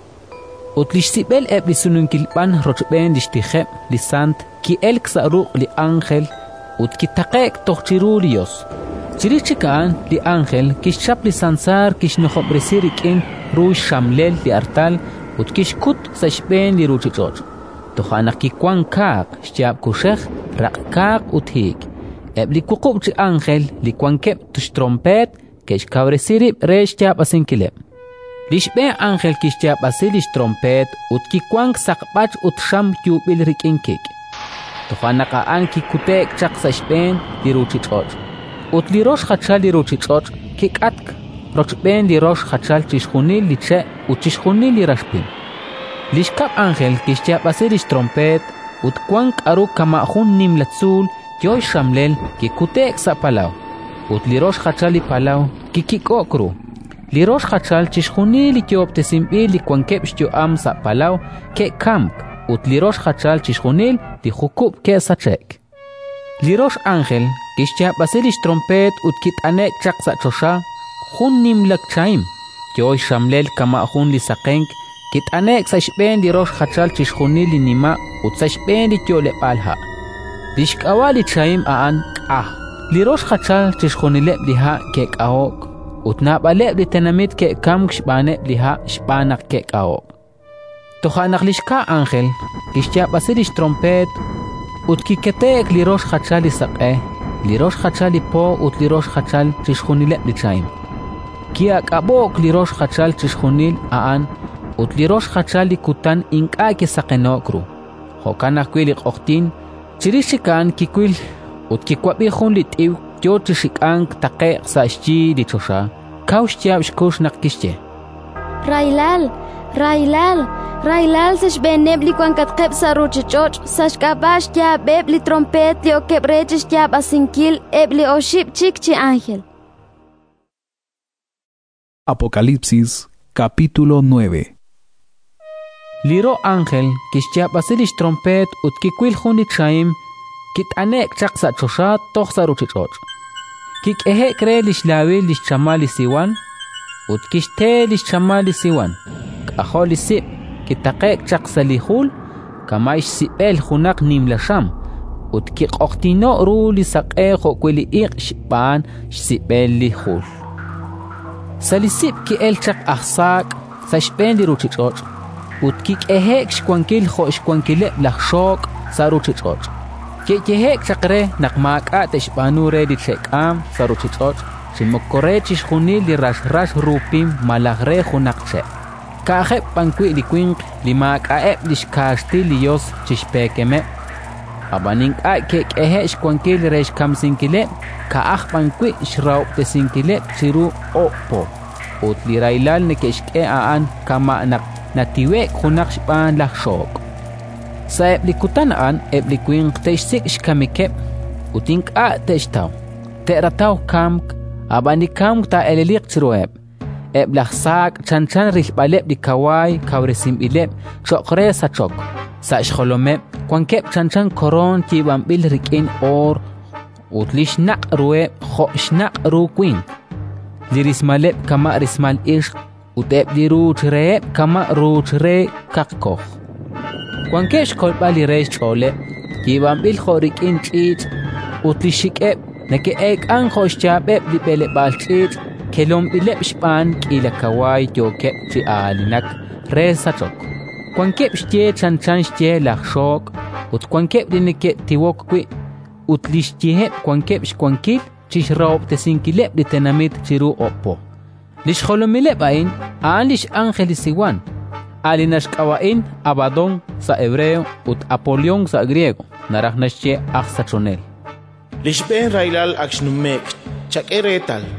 Ut li sibel eb li sununkilpan rochben li shtiche li sant ki elk sa ruq li angel ut ki taqek toch chiru li yos. Chirichikan li angel kishap li sansar kishnohobresirik ruy shamlel li artal ut kishkut sa shpen li ruchichoch. Tohanak ki kwan kaq shtiab kushech rak kaq ut hik. Eb li kukub chi angel li kwankep tush trompet kesh kavresirib resh tiab asinkileb. Lishbe angel kish tiab asilish trompet ut ki kwank sakbach ut sham yubil rikinkik. Tohanaka an ki kutek chak sa shpen li ruchichoch. Ut li rosh khachal li ruchichoch kik atk rochben li rosh khachal chishkhunil li che ut chishkhunil li rashpin. Lishkab angel kish tiab asilish trompet ut kwank aru kamahun nim latzul Yoy shamlel ki kutek sa palaw. Ut lirosh khachal li palaw ki kikokru. Lirosh khachal chishkhuni li kiopte simpi li kwankep shyo am sa palaw ke kamp. Ut lirosh khachal chishkhunil li khukub ke sa chek. Lirosh angel kishya basilish trompet ut kit anek chak sa chosha. Khun nim lak chaim. Yoy shamlel kama khun li sakenk. Kit anek sa shpen lirosh khachal chishkhuni li nima ut sa shpen li kyo le palha. Lishkawali chaim aan ah. Lirosh khachal chishkhunileb liha kek aok. Utnabaleb li tenamit ke kam shbane liha shbanak kek aok. Tohanak lishka angel kishya basilish trompet ut kiketek lirosh khachal li saqe. Lirosh khachal li po ut lirosh khachal chishkhunileb li chaim. Kiak abok lirosh khachal chishkhunil aan ut lirosh khachal li kutan inka ke saqenokru. Hokanak kwilik oktin Chirishikan kikwil ut kikwabi khun lit iw yo chishikan taqe sa shchi di chosha kaushtia shkush nakishche
Railal Railal Railal sesh beneb li kwan katqeb sa ruchichoch sash kabash ya beb li trompet li okebrechis ya basinkil eb li oship chikchi ángel.
Apocalipsis capítulo nueve.
Liro ángel kishya basilish trompet ut kikwil khuni chaim kit anek chaksa chosha toxsa ruchichoch. Kik ehe kre lish lawi lish chamali siwan ut kishte lish chamali siwan. Kaholi sip kitaqek chaksa lihul kamaish sipel khunak nim lasham ut kik oktino ru li saqe khokwili iq shban sipel lihul. Salisip ki el chak ahsak sa shpen li ruchichoch. Ut kik ehek shkwankil kho shkwankile lakshok saruchichoch. Kik ehek chakre nakmak at shbanure di chekam saruchichoch. Shimokore chishkhuni li rash rash rupim malagre khunakche. Kahe pankwi li kwink li mak aep li shkashti li yos chishpekeme. Abaning a kik ehek shkwankil resh kam sinkile ka akh pankwi shraup te sinkile chiru opo. Ut li railal ne kishke aan kama nak natiwek khunak shpan lakshok. Sa eblikutan an eblikwing teishsik shkamikep utink a teishtaw. Terataw kamk abani kamk ta elelik chiroeb. Eblaksak chanchan rihbaleb di kawai kawresim ileb chokre sa chok. Sa shkholomeb kwankep chanchan koron kibambil rikin or utlish nak rueb kho shnak rukwin. Lirismaleb kama rismal ishq utep di ruchre kama ruchre kakkoh. Kwankesh kolbali resh chole kibambil khorik in chit utlishikeb neke ek an khoshchabeb di pele balchit kelom bileb shpan kila kawai joke chi alinak resa chok. Kwankeb shtie chanchan shtie lakshok ut kwankeb di neke tiwok kwi utlishtihe kwankeb shkwankil chishraup te sinkileb di tenamit chiru oppo. Lish kholomileb ain alish angel siwan alinash kawain Abadón sa hebreo ut Apolión sa griego narajnashche aksachonel.
Lishben railal aksnumek chak eretal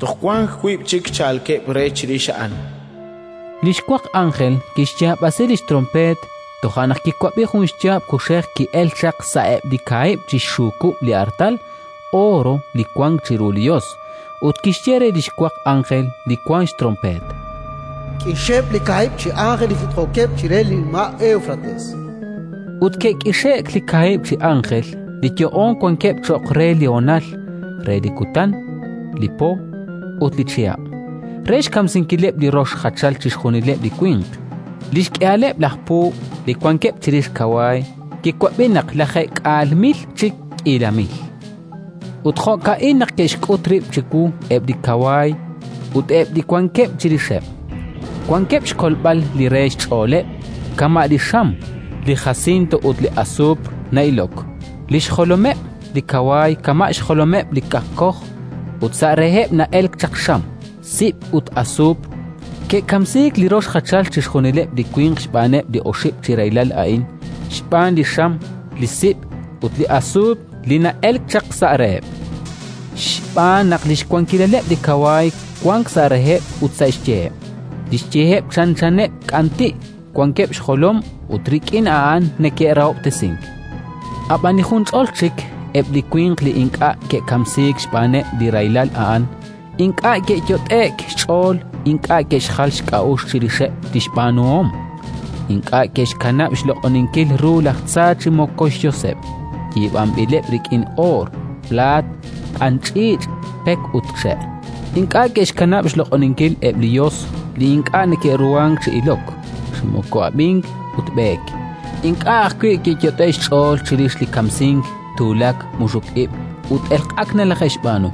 tohquan huip chik chalke bre chirishaan.
Lishkwak ángel kishchab asilish trompet tohanak kikwabi hunshchab kushek ki elchak saeb di kaib chishuku li artal oro li kwang chirulios ut kishchere lishkwak ángel li kwang trompet.
Kishep li kaib chi ángel li fitrokeb chireli ma Eufrates.
Ut ke kishek li kaib chi ángel li kyo on kwan kep chok re leonal re li kutan li po ut li chiab. Resh kam sin kileb li rosh khachal chishkhunileb li kwing. Lish kialeb lahpo li kwan kep chirish kawai ki kwabinak lakhek almil chik ilamil. Ut kho ka inak kesh kutrip chiku eb di kawai ut eb di kwan kep chirisheb. Kwan kep shkolbal li resh choleb kama li sham li khasinto ut li asub nailok. Lish kholomeb li kawai kama shkholomeb li kakkoh ut sa reheb na elk chaksham. Sip ut asub ke kamsik li rosh khachal chishkhunileb di kwing shbaneb di oshib chirailal ain shban li sham li sip ut li asub li na elk chak sareb shban naqlish kwankileleb di kawai kwank sareheb ut sa ishcheheb ishcheheb chan chaneb kanti kwankeb shkholom ut rikin aan neke raob tesink abani khunch olchik eb li kwing li inka ke kamsik shbaneb di railal aan inka ke jotek chol inka ke shkhalsh kaush chirishe tishbanom inka ke shkanab shloqoninkil rulach tsachi mokosh yosep yibam bileb rikin or plat anchich pek utkshe inka ke shkanab shloqoninkil eblios li inka neke ruang chi ilok shmoko abing utbek inka akwi ke jotesh chol chirish li kamsing tulak mushukib ut elqakna lakhshbano.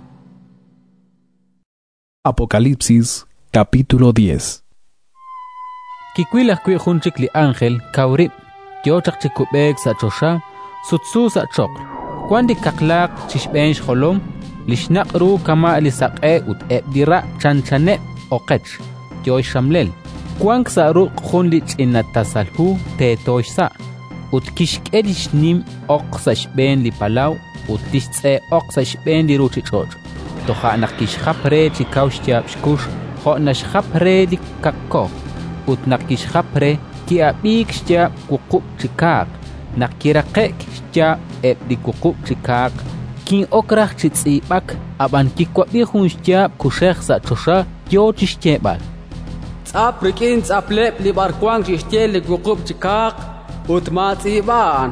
Apocalipsis, capítulo diez.
Kikwila kwi hunchik li ángel kaurib, yochak chikubek sa chosha, sutsu sa chok. Kwandi kaklak chishbensh holom, lishnak ru kama li sak'e ut ebdira chanchane oqech, yoy shamlel. Kwank sa ru khun li chinatasalhu te toshsa, ut kishkelish nim oq sa shben li palaw, ut tishse oq sa shben li ruchichoj. Toha nakishkhapre chikaushtiab shkush ho nashkhapre li kakko ut nakishkhapre ki abik shtiab kukup chikak nakiraqek shtiab eb di kukup chikak kin okrach chitsibak aban kikwabi hun shtiab kushekh sa chosha yo chishtebal
tsap rikin tsaplep li barkwang chishtel li kukup chikak ut matsiban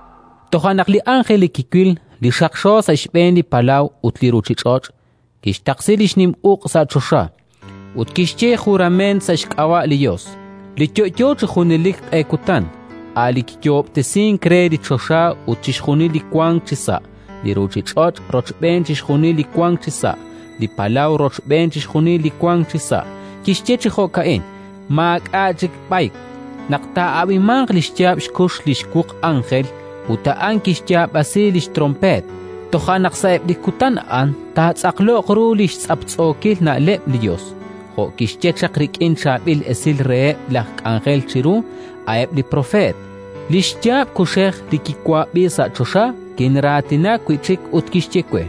toha nakli ángel kikwil li shaksho sa shben li palaw ut li ruchichoch kish taksilish nim uq sa chosha ut kish che jurament sa shkawa liyos li tyo chkhunilik ekutan ali kyob tesin kredi chosha ut chkhunili kwang chisa li ruchi chot roch ben chkhunili kwang chisa li palaw roch ben chkhunili kwang chisa kish che chho kaen mak ajik baik nakta abi mang lishtyab shkush lishkuk ángel uta an kish tyab asilish trompet toha naqsaeb dikutan an ta tsaqlo qrulish tsaptsokil na leb lios ho kishche chakrik in chabil esil re lak ángel chiru aeb li profet lishtyab kushekh dikikwa bisa chosha kinratina kwichik utkishchekwe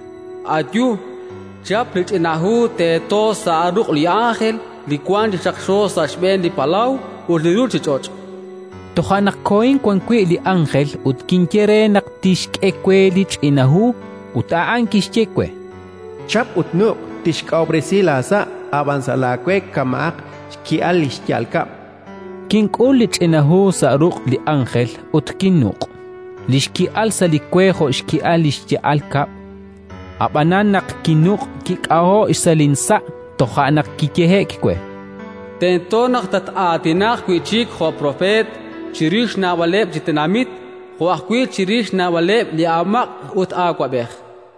adyu chap lichinahu te to sa aruq li ángel li kwan chaksho sa shben li palaw urlidur chichoch
toha nakkoin kwankwi li ángel ut kinkere naktishkekwe li chinahu utaan kishchekwe
chap utnuk tishkaupresila sa avanzalakwe kamak ki alishtialkap
kinkul li chinahu sa ruq li ángel ut kinnuk lishki alsa li kwejo shki alishtialkap abanan nak kinuk kikaho isalinsa toha nakkikehekwe
tento naktat atinaq kwichik ho profet chirish na waleb jitenamit ho akwil chirish na waleb li amak ut akwabeh.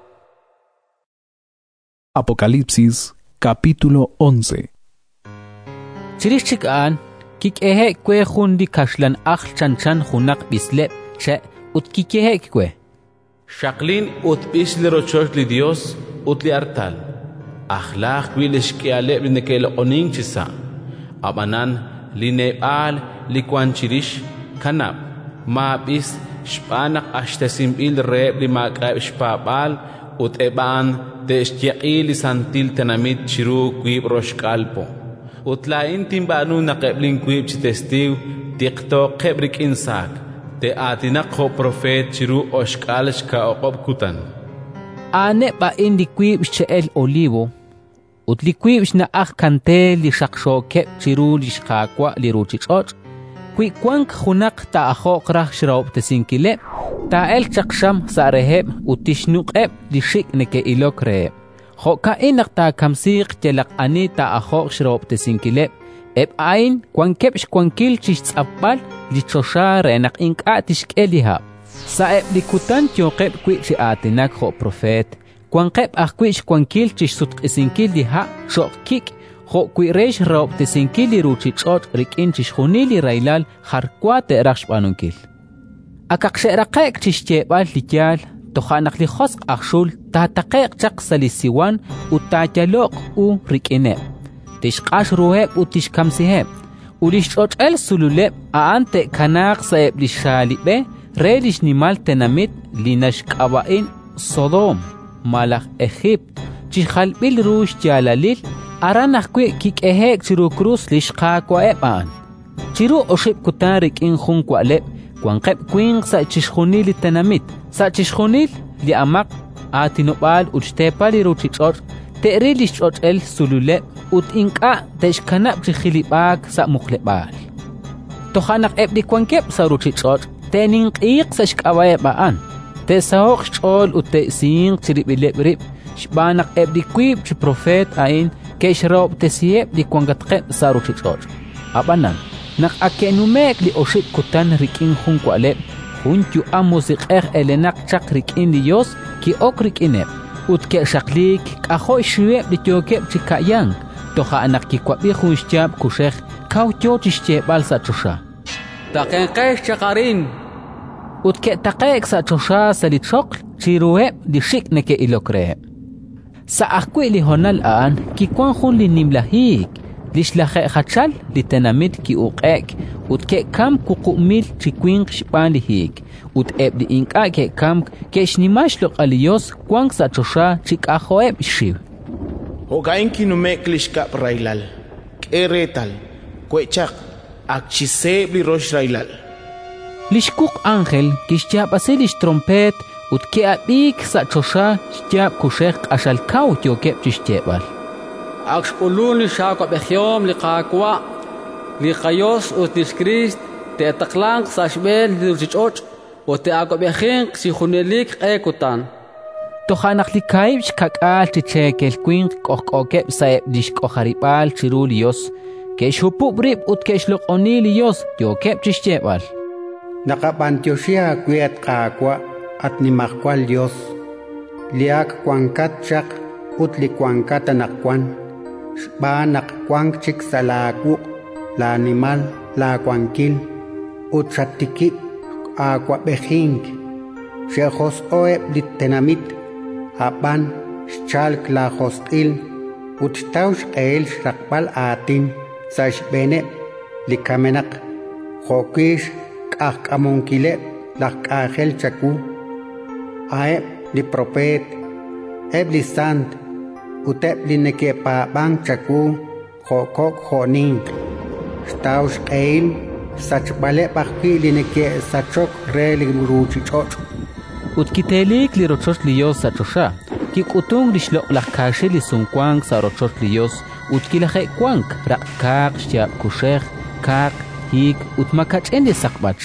Apocalipsis capítulo once.
Chirish chikan kik ehe kwe hundi kashlan akh chanchan hunak bisleb che ut kikehe kwe
shaklin ut bisle rochosh li Dios ut li artal akhlaq wilish ke aleb nekel oning chisa abanan li nebal li kwanchirish kanab ma bis shpanak ashtasim il reb li maqab shpabal ut eban de xtiaqil santil tenamit chiru kuib roshkalpo ut la intim banu naqeblin kuib chitestiu tiqto qebrik insak te atinaq ho profet chiru oshkal shka oqob kutan
ane ba indi kuib cheel olivo ut li kuib na akh kantel li shaqsho ke chiru li shqaqwa li ruchichot kui kwank khunaq ta akhoq rah shraub tesinkile ta el chaqsham sareheb utishnuqeb li shik neke ilokre kho ka inak ta kamsiq telaq ani ta akhoq shraub tesinkile eb ain kwankeb shkwankil chisapal li choshar enak inka tishkeliha saeb li kutan tyoqeb kui chi atinak kho profet kwankeb akwi shkwankil chisut isinkil li ha shokik kho kui reish raub tesinkil li ruchichot rikin chishkhunili railal kharkwate rakshbanunkil akaqsheraqek chishtebal likyal toxanak li khosq akhshul tataqeq chaq salisiwan utayaloq u rikine tishqash ruheb utishkamsiheb ulishchot el sululeb aante kanaq saeb li shalibe relish nimal tenamit linash qabain Sodom malach Egypt chikhalbil rush jalalil aranaq kwi kikehek chiru cruz lishqa kwaeban chiru oshib kutarik in khun kwaleb kwanqeb kwing sa chishkhunil tenamit sa chishkhunil li amaq atinobal uchtepali ruchichot terilish chot el sulule ut inqa teshkanab chikhilibak sa mukhlebal toxanak ebdi kwankeb sa ruchichot tenin qiq sa shqawaebaan te saoq chol ut tesin chiribilebrib shbanak ebdi kwib chi profet ain keshrob tesieb di kwangatqeb sa ruchichot abanan nak akenumek li oshib kutan rikin hun kwaleb hun yu amuzik er elenak chak rikin dios ki ok rikineb ut ke shaklik kahoy shweb li tyokeb chikayang toha anak ki kwabi hun shjab kushekh kaw tyo chishchebal sa chosha
taqen qesh chaqarin
ut ke taqek sa chosha salitshok chirueb di shik neke ilokre sa akwi li honal an ki kwan hun li nimlahik lishlaxe khachal litenamit ki uqek ut ke kam kuqumil chikwin shpan lihik ut eb di inka ke kam ke shnimash lo alios kwang sa chosha chikahoeb shiv
hogain ki numek lishka railal keretal kwechak akchise bi rosh railal
lishkuk angel kishjab asilish trompet ut ke abik sa chosha shjab kushek ashal kaw tyoke chishtebal
أكشولون لشاكو بخيوم لقاكوا لقيوس وتسكريست تأتقلان ساشبيل لرجيجوش وتأكو بخين سيخونيليك ايكوتان
تخانق لكايب شكاكال تشيكل كوين كوكوكيب سايب ديش كوخاريبال تشيرو ليوس كيش هبو بريب وتكيش لقوني ليوس يوكيب تشيبال
نقابان تيوشيا كويت قاكوا أتني مخوال ليوس لياك كوانكات شاك utli kwangkata nakwan ba nakwang chik salaku la animal la kwankil utratiki aqua behing shehos oeb litenamit aban chalk la hostil uttaush el shrakpal atin sash bene likamenak hokish kakamonkile la kahel chaku aeb li propet ebli sant utep lineke pa bang chaku khokok khoning staush qail sach bale bakki lineke sachok rel ruchi chot
utkitelik li rochos lios sachosha ki kutung lishlo lakashe li sunkwang sa rochos lios utkilahe kwang rakak shab kushekh kak hik utmakach en sakbach.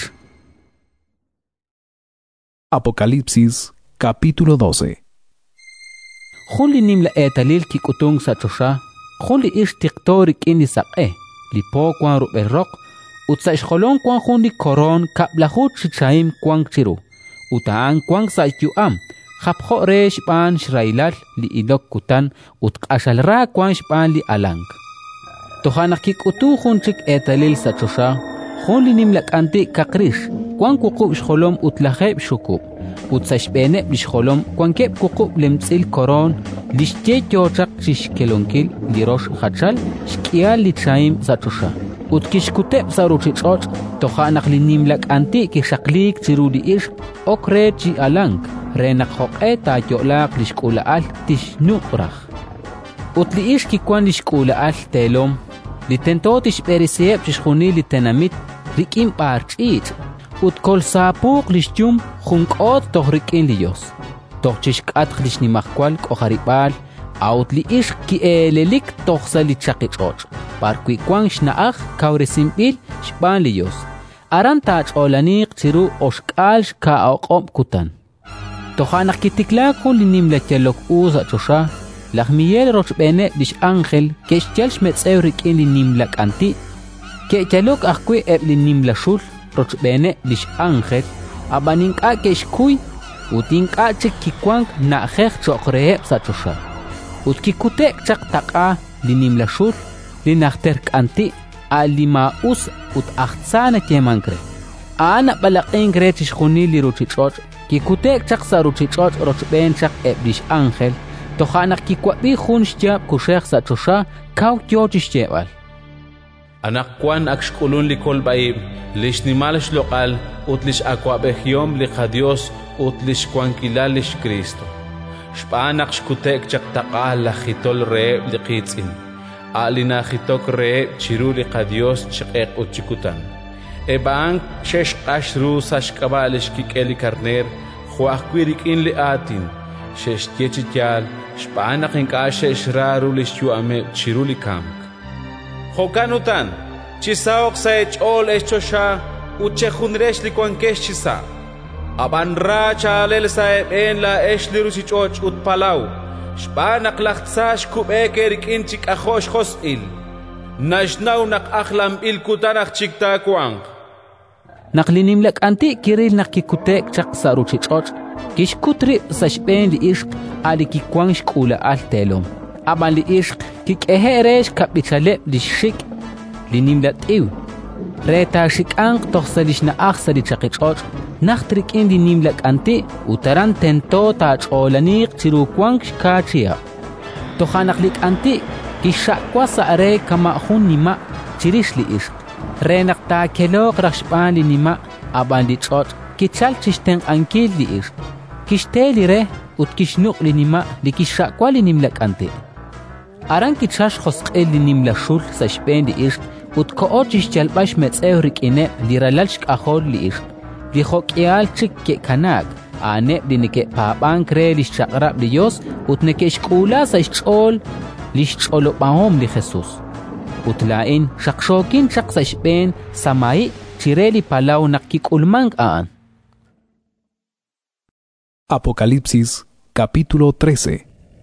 Apocalipsis capítulo doce.
Khuli nim la etalil ki kutung sa chosha, khuli ish tiktorik ini saqe, li po kwan ru berrok, utsa ishkolon kwan hundi koron kaplahut chichaim kwan chiru, utaan kwan sa yuam, khapho re shpan shrailal li idok kutan, utkashal ra kwan shpan li alang. Tohanak ki kutu hunchik etalil sa chosha, khuli nim la kanti kakrish, kwan kukub ishkolom utlaheb shukub. utsashbene bishkolom kwankeb kukub lemtsil koron lishje yochak shishkelonkil lirosh khachal shkial lichaim satosha utkishkuteb saruchichot tohanak linimlak anti ki shaklik chirudi ish okrechi alang renak hoq'e ta yo'laq lixk'ula'al tixnuqraj utli'ix kikwan lixk'ula'al telom litento tixb'erisieb chixjunil litenamit rik'in b'arch'ich' ut kol sapuq lixyum junk'ot toj rik'in liyos toj chixk'atj lixnimajkwal k'ojarib'al aut li'ix ki'elelik toj sa lichaqich'och' parkuikwan xna'aj kawresimb'il xb'an liyos aran tach'olaniq chiru oxk'al xka'oq'ob' kutan tojanaq kitiklak linimlatyalok uza chosha lajmiyel rochb'ene lix ángel kextyal xmetz'ew rik'in linimlak'anti ke'tyalok ajkwi eb' linimlaxul rochb'ene lix ángel ab'anink'a kexkuy utink'a chik kikwank na'jej choqre'eb' sa chosha ut kikute'k chaq taq'a linimlaxul linajter k'anti alima'us ut ajtzana kemankre ana balaq'in kre chixjunil liruchich'och' kikute'k chaq sa ruchich'och' rochb'en chaq eb' lix ángel tojanaq kikwab'i jun xtyab kuxej sa chosha kaw tyo chixtyeb'al
anaqkwan akxk'ulun likol b'ayib lixnimal xloq'al ut lix'akwab'ejyom liqa Dios ut lixkwankilal lix Cristo xb'anaq xkute'k chaq taq'a lajitol re'eb' liqitz'in a'linajitok re'eb' chiru liqa Dios chq'eq ut chikutan eb'an xex q'ax ru sa xk'ab'a' lixkik'el li karner ju'ajkwi rik'in li atin xextye chityal xb'anaq ink'a xex ra ru lixyu'ameb' chiru li kamk jokanutan chisaoq sa ech'ol exchosha ut chejunrex likwankex chisa ab'an ra chalel sa eb'en la ex liruchich'och' ut palaw xb'anaq lajtza xkub'ek erik'in chik'ajox jos'il naxnaw naq ajlamb'il kutanaj chiktaakwanq
naqlinimlak'anti kiril naq kikute'k chaq sa ruchich'och' kixkutrib' sa xb'en li ixq ali kikwan xk'ula'al telom ab'an li ixq kik'eje' rex kab'ichaleb' lixxik' linimlat'iw re ta xik'anq toj sa lixna'aj sa lichaqich'och' naxt rik'in linimlak'anti utaran tento tach'olaniq chirukwank xkachiyaq tojanaq lik'anti kixxa'kwa sa are kama'jun nima' chirix li ixq re naq takeloq raj xb'an li nima' ab'an li ch'och' kichal chixtenq'ankil li ixq kixte li re ut kixnuq' li nima' li kixxa'kwa li nimlak'anti aran kichax josq'il li nimlaxul sa xb'en li ixq ut ko'ot chixchalb'ax metz'ew rik'ineb' li ralal xk'ajol li ixq li jok'yal chik ke'kanak a'neb' li nike'pab'ank re li xchaq'rab' li Dios ut neke'xk'ula sa xch'ol li xch'olob'ahom li Jesús ut la'in xaqxokin chaq sa xb'en samayi chire li palaw naq kik'ulmank a'an
Apocalipsis capítulo trece.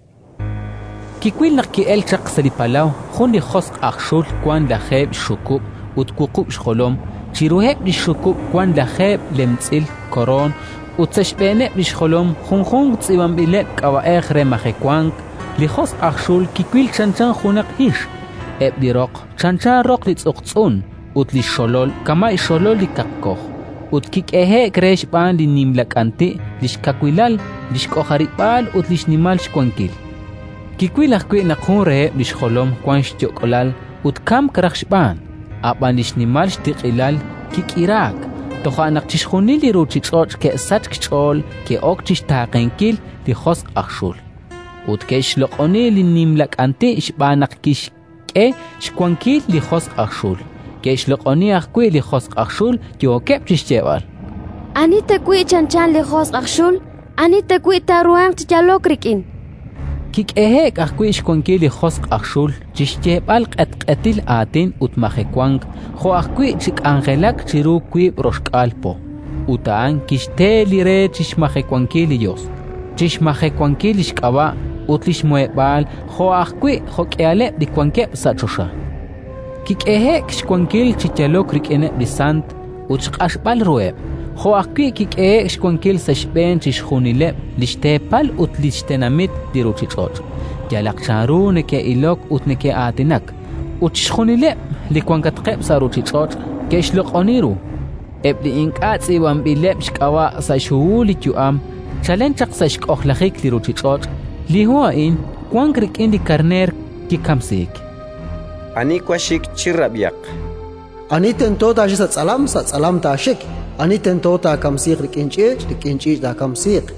Kikwil naq ki'el chaq sa li palaw jun li josq' ajxul kwan lajeb' xukub' ut kuqub' xjolom chiruheb' li xukub' kwan lajeb' lemtz'il koron ut sa xb'eneb' li xjolom junjun tz'ibanb'ileb' k'aba'ej re majekwank li josq' ajxul kikwil chanchan junaq ix eb' li roq chanchan roq li tz'uqtz'un ut li xolol kamay xolol li kakkoj ut kik'eje'k re xb'an li nimlak'anti li xkakwilal li xk'ojarib'al ut li xnimal xkwankil kikwil ajkwi' naq jun reheb' li xjolom kwan xtyo'k'olal ut kam kraj xb'an ab'an li xnimal xtiq'ilal kik'irak tojanaq chixjunil li ruchich'och' ke'sach kch'ol ke'ok chixtaqenkil li josq' ajxul ut ke'xloq'onil li nimlak'anti xb'anaq kixk'e xkwankil li josq' ajxul ke'xloq'oni ajkwi' li josq' ajxul tyokeb' chixtyeb'al
ani tekwi' chanchan li josq' ajxul ani tekwi' taruanq chityalok rik'in
kik'eje'k ajkwi' xkwankil li josq' ajxul chixtyeb'al q'etq'etil atin ut majekwank jo ajkwi' chik'anjelak chiru kwib' roxk'al po uta'an kixte li re chixmajekwankil li Dios chixmajekwankil li xk'ab'a' ut li xmueb'al jo ajkwi' jok'ealeb' li kwankeb' sa chosha kik'eje'k xkwankil chityalok rik'ineb' li sant ut xq'axb'al rueb' jo ajkwi' kik'eje'k xkwankil sa xb'en chixjunileb' li xtepal ut li xtenamit li ruchich'och' yalaq charu neke'ilok ut neke'atinak ut chixjunileb' li kwankatqeb' sa ruchich'och' ke'xloq'oniru eb' li ink'a tz'ibanb'ileb' xk'ab'a' sa xuwu li tyu'am chalen chaq sa xk'ojlajik li ruchich'och' li hua'in kwank rik'in li karner kikamsik
ani kwashik chirrabyaq
ani tento ta sa tsalam sa tsalam ta shik ani tento ta kamsik rik'in ch'ich rik'in ch'ich ta kamsik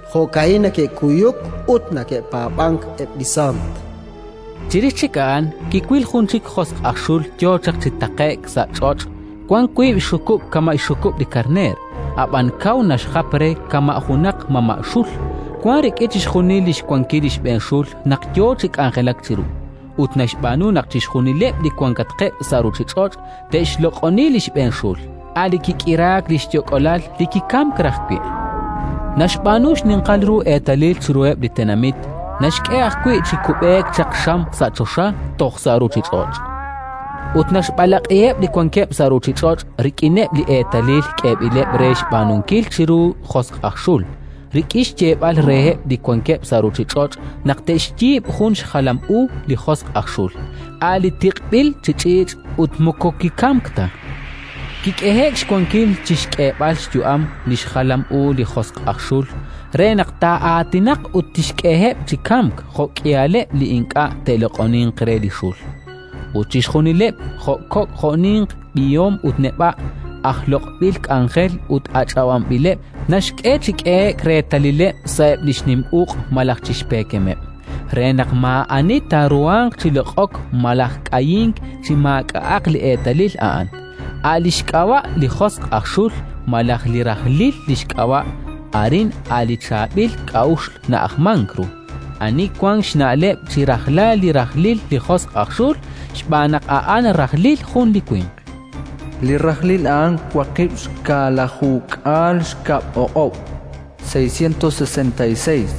Jokaina ke kuyuk utna ke pabank ebdisamt.
Chirichikan kikwil hunchik hosk axul tiochak chitakek sa choch kwan kuib shukub kama shukub di karner aban kau nashkhapre kama hunak mama shul kwan rikichish khunilish kwan kirish ben shul nak tiochik angelak chiru utnash banu nak chish khunileb di kwan katqe saruchi choch tesh loqonilish ben shul ali kikirak lish tiokolal likikam krakhpi nashbanush ninqalru etalil chirueb di tenamit nashke akwi chikubek chaksham sa chosha tokh saruchi choch utnash balak eb di kwankep saruchi choch rikineb li etalil keb ile bresh banunkil chiru khosk akhshul rikish chebal rehe di kwankep saruchi choch naqtesh jib khunsh khalam u li khosk akhshul ali tiqbil chichich utmukoki kamkta kikehek kwankil chishkebal juam lish khalam u li khosk akhshul renak ta atinak utishkeheb chikamk khokiale li inka teleqonin qredi shul uchishkhunileb khokok khonin biyom utneba akhloq bilk angel ut achawam bile nashke chike kretalile saib lishnim uq malak chishpekeme renak ma anita ruang chiloqok malak kaying chimak aqli etalil aan alishkawa li khosq akhshul malak li rahlil lishkawa arin ali chabil kaush na akhmankru ani kwang shnaleb chi rakhla li rakhlil li khosq akhshul shbanak aan rakhlil khun li kwing
li rakhlil aan kwaqib skala huk al skap o seiscientos sesenta y seis.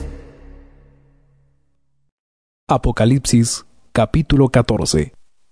Apocalipsis capítulo catorce.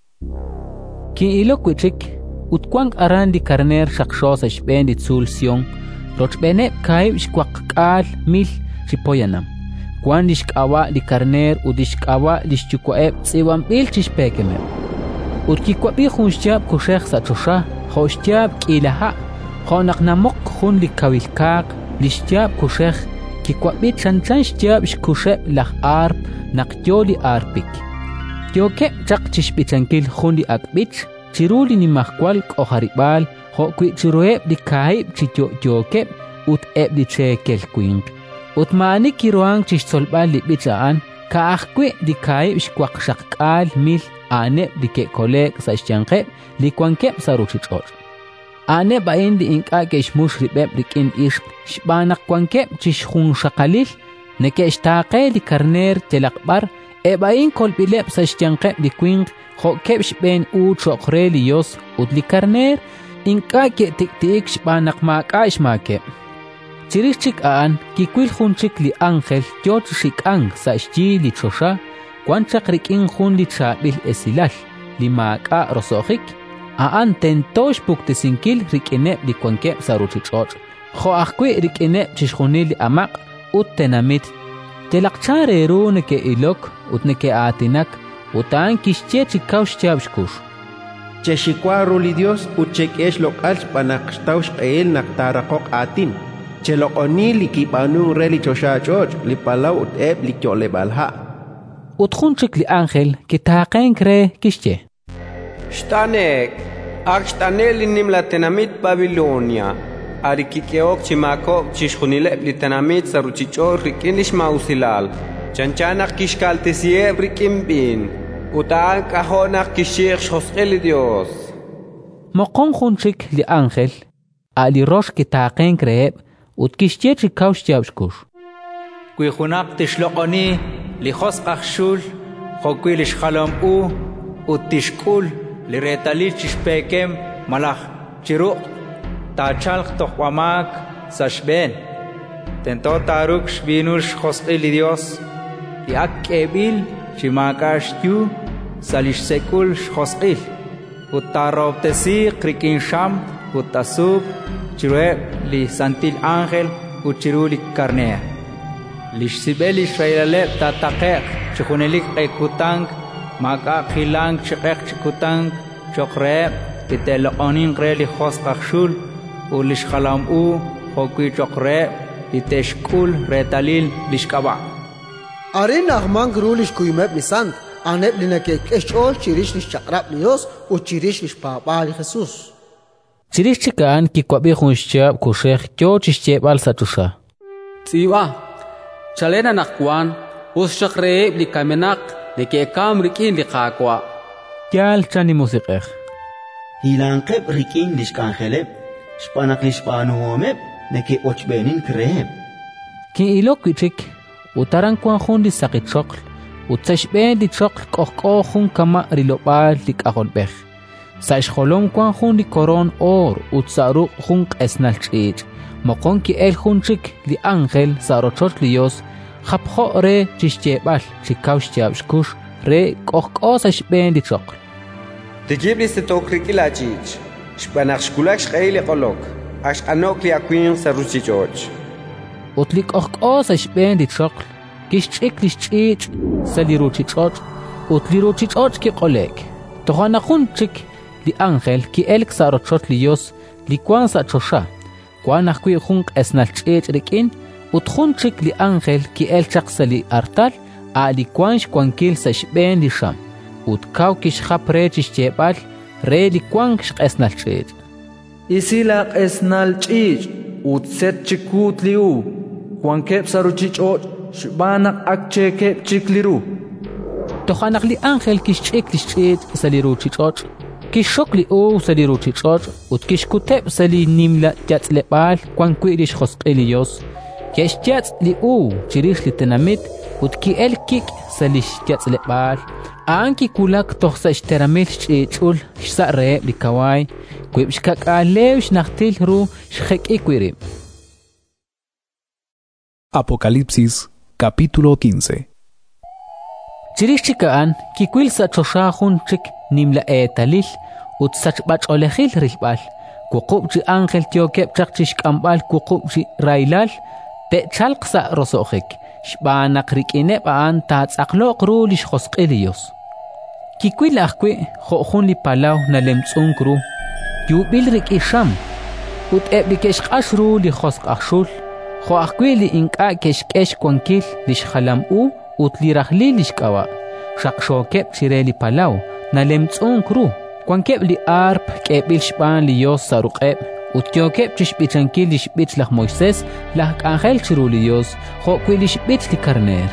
Ki ilo kwichik utkwang aran di karner shakshosa shben di tsul siong rochbene kaib shkwaqal mil chipoyanam kwan dishkawa di karner udishkawa dishchukoeb tsiwam bil chishpekeme utkikwabi khunshtiab kushekh sachosha khoshtiab kilaha khonak namok khun li kawilkaq lishtiab kushekh kikwabi chanchan shtiab shkusheb lah arp naqyoli arpik tioke chaq chishpichankil khun li akbich chiruli ni mahkwal koharibal ho kwi chiroeb di kaib chityo joke ut eb di chekel kwing ut mani kiroang chishsolbal li bichaan ka akhkwi di kaib shkwaq shaqal mil ane di ke kolek sa shyanqe li kwanke saruchichor ane bain di inka ke shmush ribeb dikin ish shbanak kwanke chishkhun shaqalil neke shtaqe li karner telaqbar e bain kolbileb sa shyanqe di kwing ho kebsh ben u chokrelios ut li karner inka ke tiktik shbanak maqash make chirichik aan kikwil khunchik li angel jot shikang sa shji li chosha kwanchak rikin khun li chabil esilal li maqa rosokhik aan tentosh puktesinkil rikine li kwanke saruchichot kho akhkwi rikine chishkhuni li amaq ut tenamit telaqchare run ke ilok ut neke atinak utan kishche chikaush chabshkush
cheshikwaru li Dios uchekesh loqal panaqstaush qeel naqtaraqoq atin cheloqoni li kipanu reli choshachoch li palau ut eb li cholebalha
utkhunchik li angel kitaqen kre kishche
shtanek akshtanel nimla tenamit Babilonia arikikeok chimakok chishkhunile li tenamit saruchichor rikinish mausilal chanchanak kishkaltesieb rikimbin utaan kahonak kishir shosqel Dios
moqon khunchik li angel ali rosh kitaqen kre ut kishche chikaush chabshkush
kwi khunak tishloqoni li khosq akhshul khokwilish khalam u utishkul li retali chishpekem malach chiru tachalq toqwamak sashben tento taruk shbinush khosqil Dios li akebil chimakash tu salish sekul khosqil utarobtesi krikin sham utasub chirue li santil angel uchiruli karnea lishsibel israelale tataqeq chikhunelik ekutang maka khilang chiqeq chikutang chokre titeloqonin qreli khosqakhshul ulish khalam u khokwi chokre iteshkul retalil lishkaba
arin ahman grulish kuymeb lisand aneb linake keshol chirish lish chaqrab Dios u chirish lish papa Jesus
chirish chikan ki kwabi khunshchab kushekh kyo chishchebal satusha
tsiwa chalena nakwan us shaqreeb li kamenaq li ke kam rikin li qaqwa
yal chani musiqeh
hilanqeb rikin lishkanjeleb shpanak lishpanuhomeb neke ochbenin kreeb
ki ilok ichik utaran kwan khun li saqichok utashben li chok qoqohun kama rilobal li qaqolbeh sash kholom kwan khun li koron or utsaru khun qesnal chich moqon ki el khunchik li angel sarochot lios khapkho re chishchebal chikaush chabshkush re qoqosash ben li chok
تجيب لي ستوكريك إلاجيج شبناخش كولاكش قيلي قلوك أش أنوك لي أكوين سروسي جوج
وتليك أخك أوسا شبين دي تشاقل كيش تشيك ليش تشيج سالي روشي تشاج وتلي روشي تشاج كي قوليك تخوانا خون تشيك لي أنخل كي إلك سارو تشاج ليوس لي كوان سا تشوشا كوان أخوي خونك أسنال تشيج ريكين وتخون تشيك لي أنخل كي إل تشاق سالي أرتال آلي كوانش كوان كيل سا شبين دي شام وتكاو كيش خاب ريجيش جيبال ريلي كوانكش قسنال تشيج
إسيلاق إسنال تشيج وتسد تشكوت ليو كوان كيب سارو تشيج أوج شبانق أكتشي كيب تشيك ليرو
تخانق لي أنخل كيش تشيك ليش تشيج ساليرو تشيج أوج كيش شوك لي أو ساليرو تشيج أوج وتكيش كتب سالي نيملا جات لبال كوان كويريش خسق إليوس كيش جات لي أو تشيريش لتناميت وتكي ال كيك ساليش جات لبال أنكي كولاك تخص اشتراميل شئول شساء ريب لكواي كويب شكاك آليوش نختيل رو شخيك إكويريب
Apocalipsis, capítulo quince.
Chirish chikaan, kikwil sa choshahun chik nimla eetalil, ut sach bach olehil rilbal, kukub chi angel tiokep chakchish kambal kukub chi railal, te chalq sa rosochik, shbanak rikinep aan taats akloq rulish khosqilios. Kikwil akwi, khokhun li palaw na lemtsung kru, yubil rik isham, ut eblikesh ashru li khosq akshul, kho akwi li inka kesh kesh kwankil lish khalam u, ut li rahli lish kawa, shakshokep chire li palaw, na lemtsung kru, kwankep li arp kebil shban li yos saruqeb, ut kyokep chishbichankil lish bich lach Moises, lach angel chiru li yos, kho kwi lish bich li karner.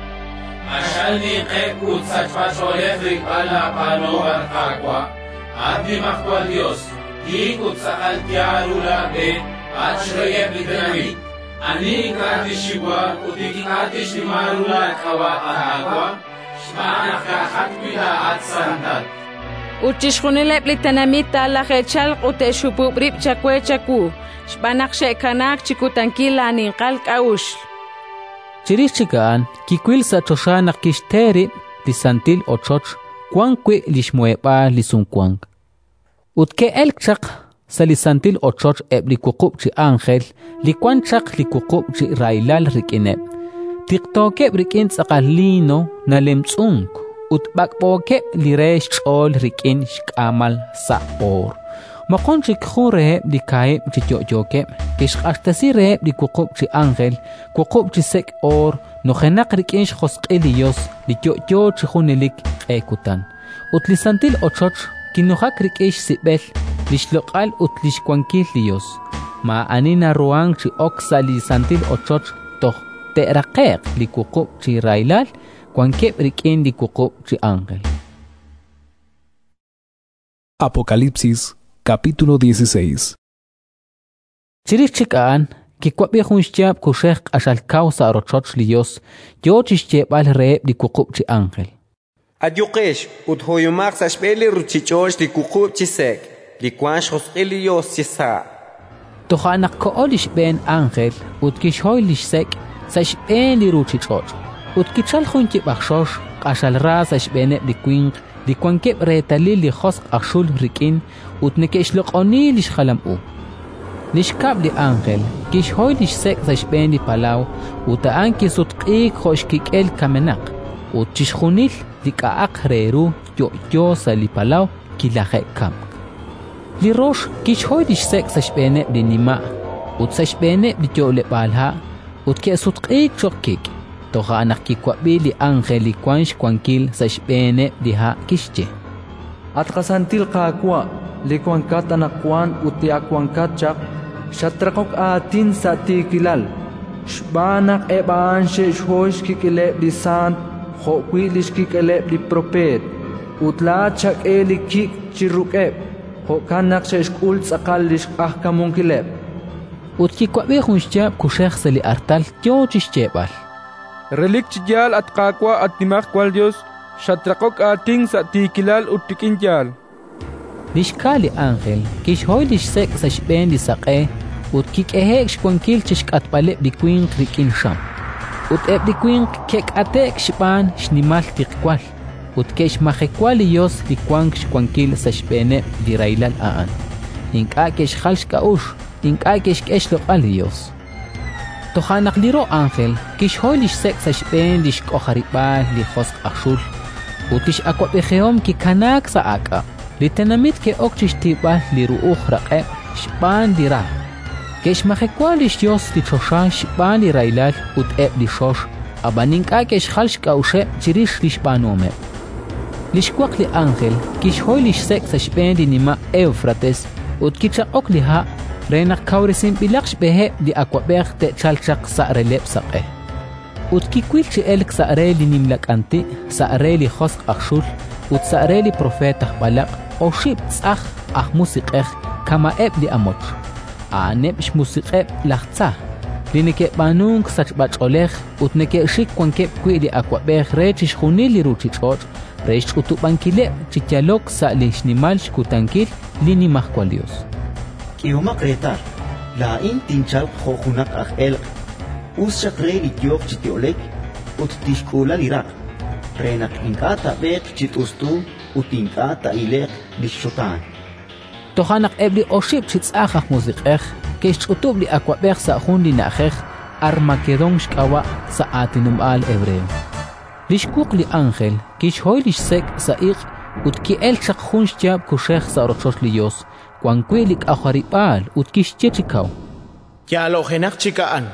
Ashalni qeb ut sachfach olefrik ala pano arqaqwa Abdi maqwa Dios Dik ut saqal tiaru la be Achroyeb li dinamit Ani kati shibwa Utik kati shimaru la kawa ahaqwa Shmana kahat bila at sandat
Uchishkhunileb li tanamit ala khechalq uteshupub rib chakwe chaku Shbanak shekanak chikutankila ninqalq aush
Chirish chikaan, kikwil sa choshanak kishteri li santil ochoch, kwankwe lishmueba li sunkwang. Utke elkchak sa li santil ochoch eb li kukub chi angel, li kwanchak li kukub chi railal rikineb. Tiktokeb rikin tsakalino na lemtsung, ut bakbokeb li resh chol rikin shkamal sa or. Makon chi khun reheb li kaib chi jojoke, kish ashtasi reheb li kukub chi angel, kukub chi sek or, no genak rikin khosqilios li jojo chi khunilik ekutan. Ut li santil ochoch, kinuhak rikish sibel, li shlokal ut li shkwankil lios. Ma anina ruang chi oksa li santil ochoch, toh te raqeq li kukub chi railal, kwankeb rikin li kukub chi angel.
Apocalipsis capítulo dieciséis.
Chirichikaan, que kwabi hunshab kushek ashal causa rochoch lios, yo chishcheb al reeb li kukub chi angel.
Adyukesh, ut hoyumak sa shpeli ruchichosh li kukub chi sek, li kwansh hosqili yos chi sa.
Tohanak koolish ben angel, ut kishoy lish sek, sa shben li ruchichoch. Ut kichal hunchi bakshosh, ashal ra sa shbene li kwing, li kwankeb reetalil li khosq akshul rikin, ut nekesh loqoni lish khalam u. Lish kab li angel, kish hoy lish sek sa shben li palaw, ut aanki sutqik khosh kikel kamenak, ut chishkhunil li kaak reeru yo yo sa li palaw kilahe kam. Li rosh kish hoy lish sek sa shbene li nima, ut sa shbene li yo le balha, ut ke sutqik chokik. Toha anak kikwabi li angel li kwansh kwankil sa shbene li ha kishche.
At kasantil kakwa, li kwankat anakwan uti akwankat chak, shatrakok atin sa tikilal, Shbanak eban she shosh kikeleb di sant, hokwilish kikeleb di prophet. Utla chak eli kik chirukeb, hokanak she shkul tsakalish ahkamun kileb.
Utki kwabe khunshjab kushekh sali artal tyo chishchebal.
Relik chijal at kakwa at timak kwal Dios, shatrakok ating sa tikilal utikinjal.
Lishkali angel, kish hoy lish sek sa shben di saqe, ut kik ehek shkwankil chishk at palep di kwing rikin sham. Ut eb di kwing kek atek shban shnimal tikwal. Ut kesh mahekwal yos di kwang shkwankil sa shbene di railal aan. Inka kesh khalsh kaush, inka kesh kesh lokal yos. Tohanak liro angel, kish hoy lish sek sa shben di shkoharibal li khosk akshul. Utish akwa beheom ki kanak sa aka. Litenamit ke okchish tibal li ruuh raqe shban di ra. Kesh mahekwal lish yos li choshan shban li railal ut eb li shosh. Abaninka kesh khalsh kaushe chirish li shbanome. Lishkwak li angel, kish hoy lish sek sa shben di nima Eufrates, ut kicha ok li ha, renak kaurisim bilaksh behe di akwabek te chalchak sa relep saqe. Ut kikwil chi elk sa reli nimlak anti, sa reli khosk akshul, ut sa reli profetah balak, o shib tsakh ah musiqeh kama eb li amot. Aaneb sh musiqeb lachtsa. Lineke banung sach bacholech, ut neke shik kwankep kwi li akwabek rechish khuni li ruchichot, Reish utubankile chityalok sa lishnimal shkutankil lini mahkwalios.
Kiyomak retar, la in tinchal khohunak ach elq, us shakre lityok chitiolek, ut tishkula lirak, renak inkata bek chitustu, ut inkata ilek lishotan.
Tohanak ebli oshib chitsachach muziqech, kesh utub li akwabek sa hun li nachech, armakedon shkawa sa atinum al hebreo. Lishkuk li angel, kish hoy lish sek sa iq, ut ki el chak khunsh jab kushekh sa rochosh li yos, kwan kwelik akharipal, ut kish chechikaw.
Ya lo genak chikaan.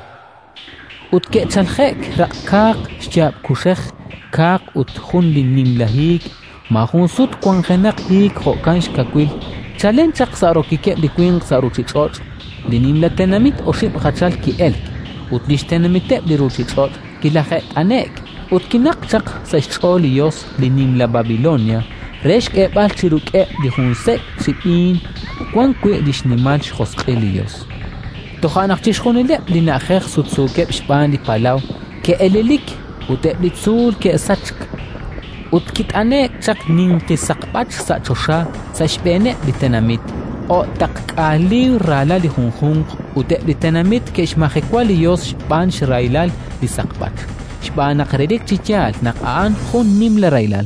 Ut ke chalkhek, rak kak, shjab kushekh, kak ut khun li nimlahik, ma khun sut kwan genak hik ho kansh kakwil, chalen chak sa rokike li kwing sa ruchichot, li nimla tenamit o shib khachal ki elk, ut lish tenamitep li ruchichot, ki lahet anek, ut kinaqchaq sa xoliyos li nimla Babilonia, resh ke bal chiruk e li hunse sipin, kwan kwe li shnimal xosqiliyos. Tohanak chishkhunile li nakhekh sutsuke bishpan li palaw, ke elelik ut ebli tsul ke sachk. Ut kitanek chak nin kisaqpach sa chosha sa shbene li tenamit, o taqkali rala li hunhung, ut ebli tenamit ke shmahekwaliyos shpan shrailal li saqpach. Shbanak redik chichal nak'aan jun nimla railal.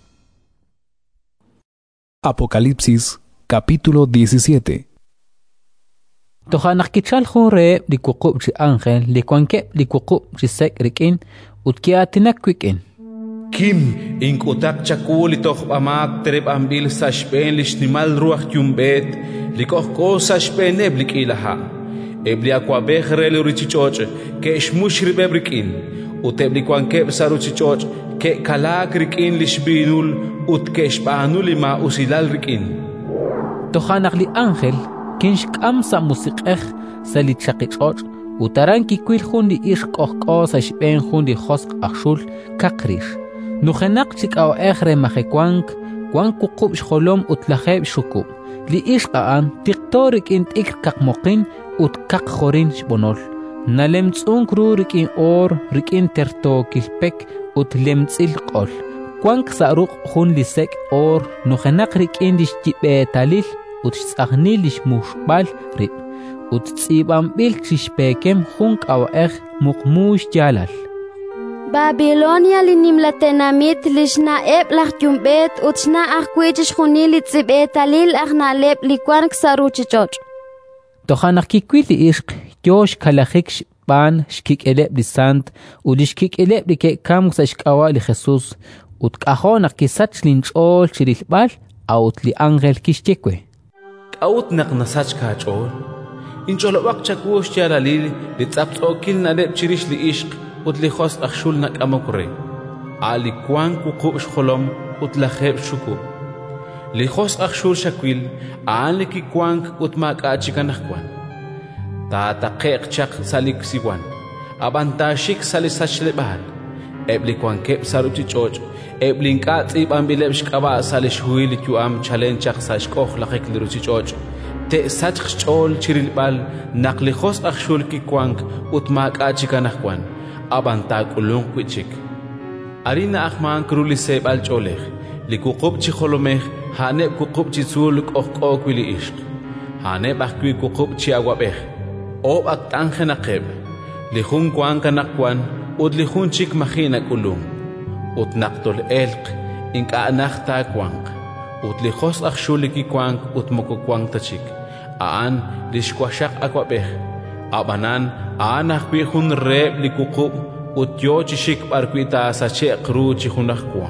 Apocalipsis capítulo diecisiete.
Tohanak kichal jun re li kukub chi angel li kwankep li kukub chi sek rikin ut kiatinak kwikin.
Kim inkutak chakul itoh amak tereb ambil sa shpen li shnimal ruach yumbet li kohko sa shpen eblik ilaha. Ebli akwabech re li richichoch ke shmushri bebrikin. Utebli kwankep saruchichoch ke kalak rikin lishbinul ut ke shpanul ma usilal rikin.
Tohanak li angel kinsh kam sa musiqech sa li chakichoch utaran ki kwil hun li ish kohko sa shpen hun li khosk akshul kakrish. Nuhenak chik aw echre mahekwank kwan kukub shkolom utlaheb shukub li ish qaan tiktorik int ik kakmokin ut kak khorin shbonol. Nalemtzun kru rikin or rikin terto kilpek ut lemtzil qol. Kwank saruk hun lisek or nuhenak rikin lishjibe talil ut tsagni lishmushbal rib. Ut tsibam bil chishpekem hunk aw ech mukmush jalal.
Babilonia li nimlatenamit lishna eb lach yumbet ut shna achkwichish huni li tsibe talil achna leb li kwank saruchichoch.
Tohanak kikwili ishq Josh kalachik shban shkik eleb li sant u li shkik eleb li ke kam sa shkawa li Jesus ut kahonak kisach linchol chirilbal aut li angel kishchekwe.
Kaut nak nasach kachol inchol wak chakush chalalil li tzaptzokil naleb chirish li ishq ut li khos akhshul nak amokre ali kwan kuqub shkholom ut lakheb shuku li khos akhshul shakwil aan ki kwan ut mak achikanakwan ta taqiq chaq salik siwan abantashik salisach lebal ebli kwankep saruchi choch eblin qatsi bambileb shqaba salish huili tuam challenge sash qox laqik liruchi choch te sach chol chirilbal naqli khos akhshul ki kwank utma qachi kanakwan abanta kulun kwichik arina akhman kruli sebal cholekh likuqub chi kholomekh hane kuqub chi sul qoq qoq wili ishq hane bakwi kuqub chi agwabekh ob ak tankhena qeb lihun kwan kanakwan ud lihun chik makhina kulum ut naqtol elq inka anakhta kwank ut lihos akhshuliki kwank ut moko kwank tachik aan lishkwashaq akwabekh abanan aan akhwi hun reb likuqub ut yo chishik barkwita sache qru chi hunakh kwa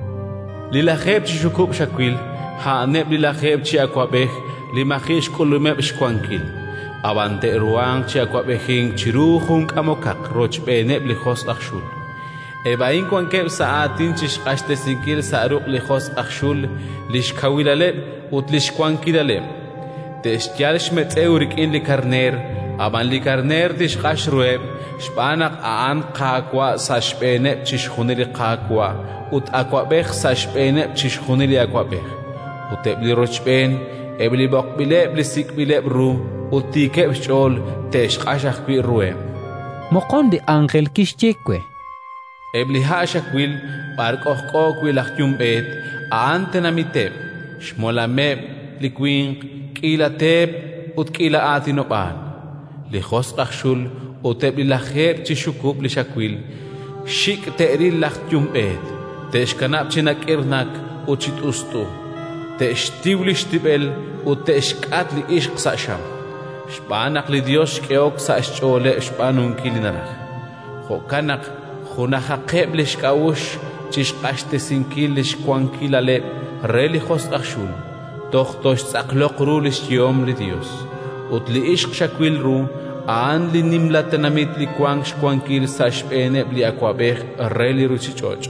lila kheb chi shukub shakwil ha neb lila kheb chi akwabekh limakhish kulumeb shkwankil abante ruang chi akwabekhin chiru hun kamokak rochbe neb lihos akhshul ebain kwankeb saatin chish qashte sinkil saruq lihos akhshul lishkawilaleb ut lishkwankidaleb teshkyalsh meteurik in likarner aban likarner tish qashrueb shbanak aan qaqwa sashbene chish khunili qaqwa ut akwabekh sashbene chish khunili akwabekh utebli rochben ebli baqbile ebli sikbile ru utikeb chol tesh qashakh bi ruem
moqondi angel kishchekwe
ebli hashakwil barqoq qoqwil akhjumbet aantenamiteb shmolameb likwin qilateb ut qila atinobal lihos akhshul utebli lakheb chishukub lishakwil shik teril lakhjumbet teshkanab chinakirnak uchit ustu teshtiwlish tibel uteshkat li ishq sasham shbanak li Dios keok sashchole shbanun kilinarach khokanak khunaha qeblish kawush chishqashte sinkilish kwankilale relijos akhshul tokhtosh tsaqloqrulish yom li Dios utli ishq shakwil ru aan li nimlatanamit li kwang shkwankil sashbene li akwabeh reli ruchichoch.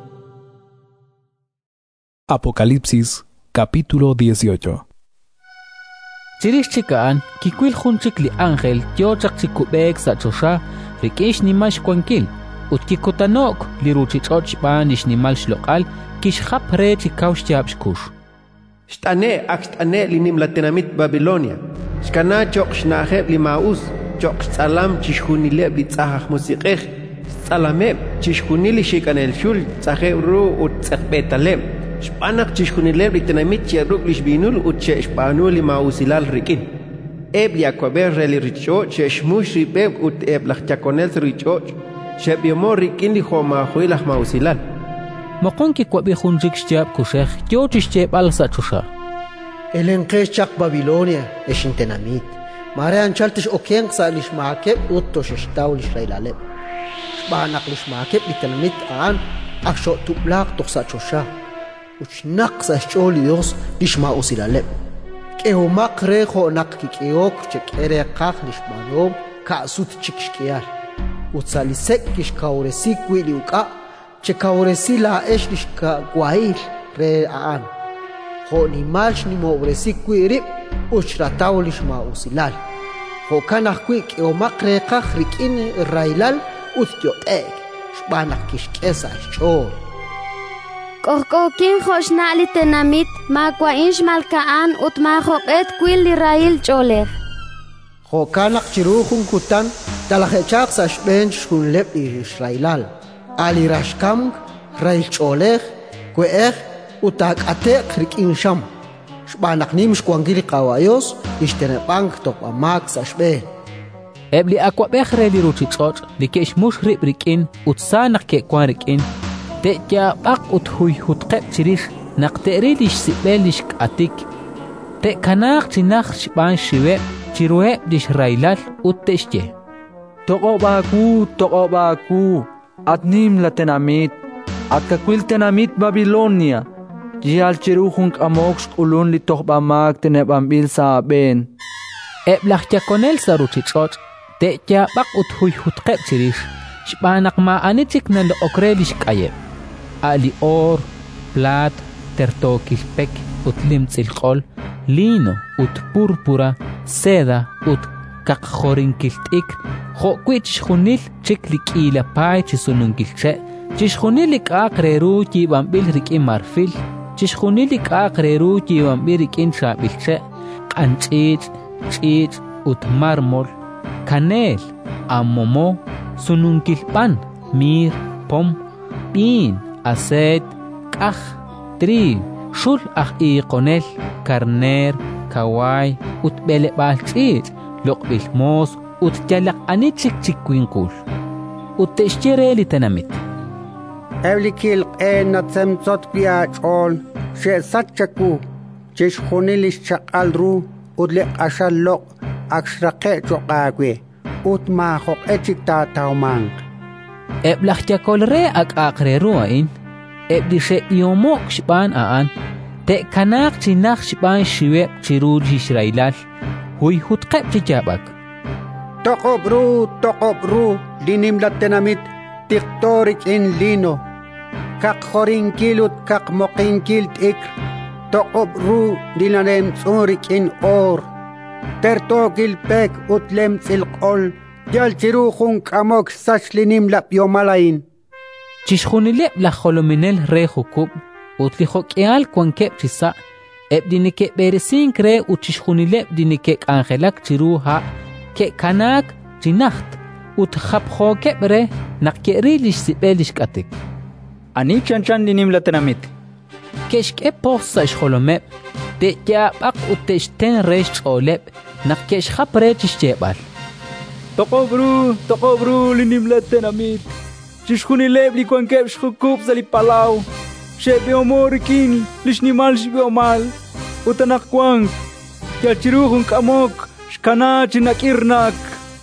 Apocalipsis capítulo dieciocho.
Chirish chikaan kikwil junchik li ángel tiochak chikubek sa chosha rikish nimash kwankil ut kikutanok li ruchichoch banish nimal shlokal kishkhap re chikaush tiabshkush.
Shtane akstane li nimlatanamit Babilonia shkana chok shnaheb li maus chok salam chishkunileb li tsahach musiqeh salameb chishkunili shikanel shul tsaheb ru ut tsakbetaleb Shpanak chishkunileb li tenamit chiaruk lishbinul ut cheshpanu li mausilal rikin. Eb li akwaber reli richo cheshmush ripeb ut eb lach chakonel richo shebiomor rikin li homa huilach mausilal.
Mokon ki kwabi hunjik shtiab kushech yo chishtiab al sachusha.
El enqesh chak Babilonia eshin tenamit. Mare anchaltish okeng sa lish maakeb ut tosheshtaw lish railaleb. Shpanak lish maakeb li tenamit aan aksho tublak toksachosha. Uchnak sa chol Dios lishma usilaleb keho makre kho nak kikiok chekere qaq lishmano ka sut chikshkiar utsalisek kishkauresi kwili uka chekauresi la esh lishka gwail re aan kho ni malsh ni mouresi kwiri uchrataw lishma usilal kho kana kwi keho makre qaq rikin railal utyotek shbanak kishkesa chol
Qoqoqin khoshna tenamit makwa insh malkaan ut mahoqet kwil li rail choleh
Khokanak chiruhun kutan talahechak sa shbench kun leb Israelal ali rashkam rail choleh kweeh utak atek rikin sham shbanak nim shkwangili qawayos ishtene bank top amak sa shben
ebli akwa bekhre li ruchichot likesh mush ribrikin utsanak ke kwarikin Teja bak ut huy hutqeb chirish naqterish sibelish atik te kanak chinakh shban shiwe chirwe dish railal uteshje
Toqobaku toqobaku atnim latenamit atkakwil tenamit Babilonia jial chiruhun amox ulun li toqbamak tenebambil saben
eblach yakonel saruchichot teja bak ut huy hutqeb chirish shbanak ma anitik nan okrelish kayeb Ali or, plat, tertokilpek, ut limtzilqol, lino, ut púrpura, seda, ut kakjorinkiltik, Jo'kwi chishjunil chik lik'ila pay chisunungilche. Chishjunil ik'aq reru yibambil rik'in marfil. Chishjunil ik'aq reru yibambil rik'in shabilche. Q'anch'ich, ch'ich, ut mármol, canel, amomo, sunungilpan, mir, pom, bin, aceit, k'aj, trigo, shul aj iqonel, carner, kaway, ut beleb'al ch'ich, loq'bil mos, ut yalaq'ani chik chikwinkul. Ut te'xchere li tanamit.
Eblikil q'en natzemtzot piach'ol, xe'satchaku, chishjunil ixchaq'alru, ut liq'axal loq' akxraqe' choq'agwe, ut majoq'e chik tatawmanq.
Eblaj yakolre ak'aqreru a'in, ebli xe'yomoq xb'an a'an, te'kanaq chinaq xb'an xiweb chirul xixraylal, huy jutqeb chiyab'ak.
Toqobru, toqobru, linim latenamit, tiqtorik in lino, kaqjorinkil ut kaqmoqinkil t'ikr, toqobru dilanem tzurik in or, tertokil pek ut lem tzilqol, yal chirujun kamok sachlinim lapyomalain.
Chishjunileb la jolominel re jukub, ut li joqeal kwankeb chisa, eb dinike beresin kre ut chishjunileb dinike angelak chiruha, ke kanak chinacht, ut jabjokeb re nakeri lish sibelish katik.
Ani chanchan dinim latenamit.
Keshke posa ishjolomeb, te yabak ut techten resh oleb, nakesh japre chishjebal.
Toqobru, toqobru linim latenamit. Chishjunileb li kwankeb shukub zali palau. Shebeomorikin lishnimal shebeomal. Utanak kwank. Yachiruhun kamok. Shkana chinakirnak.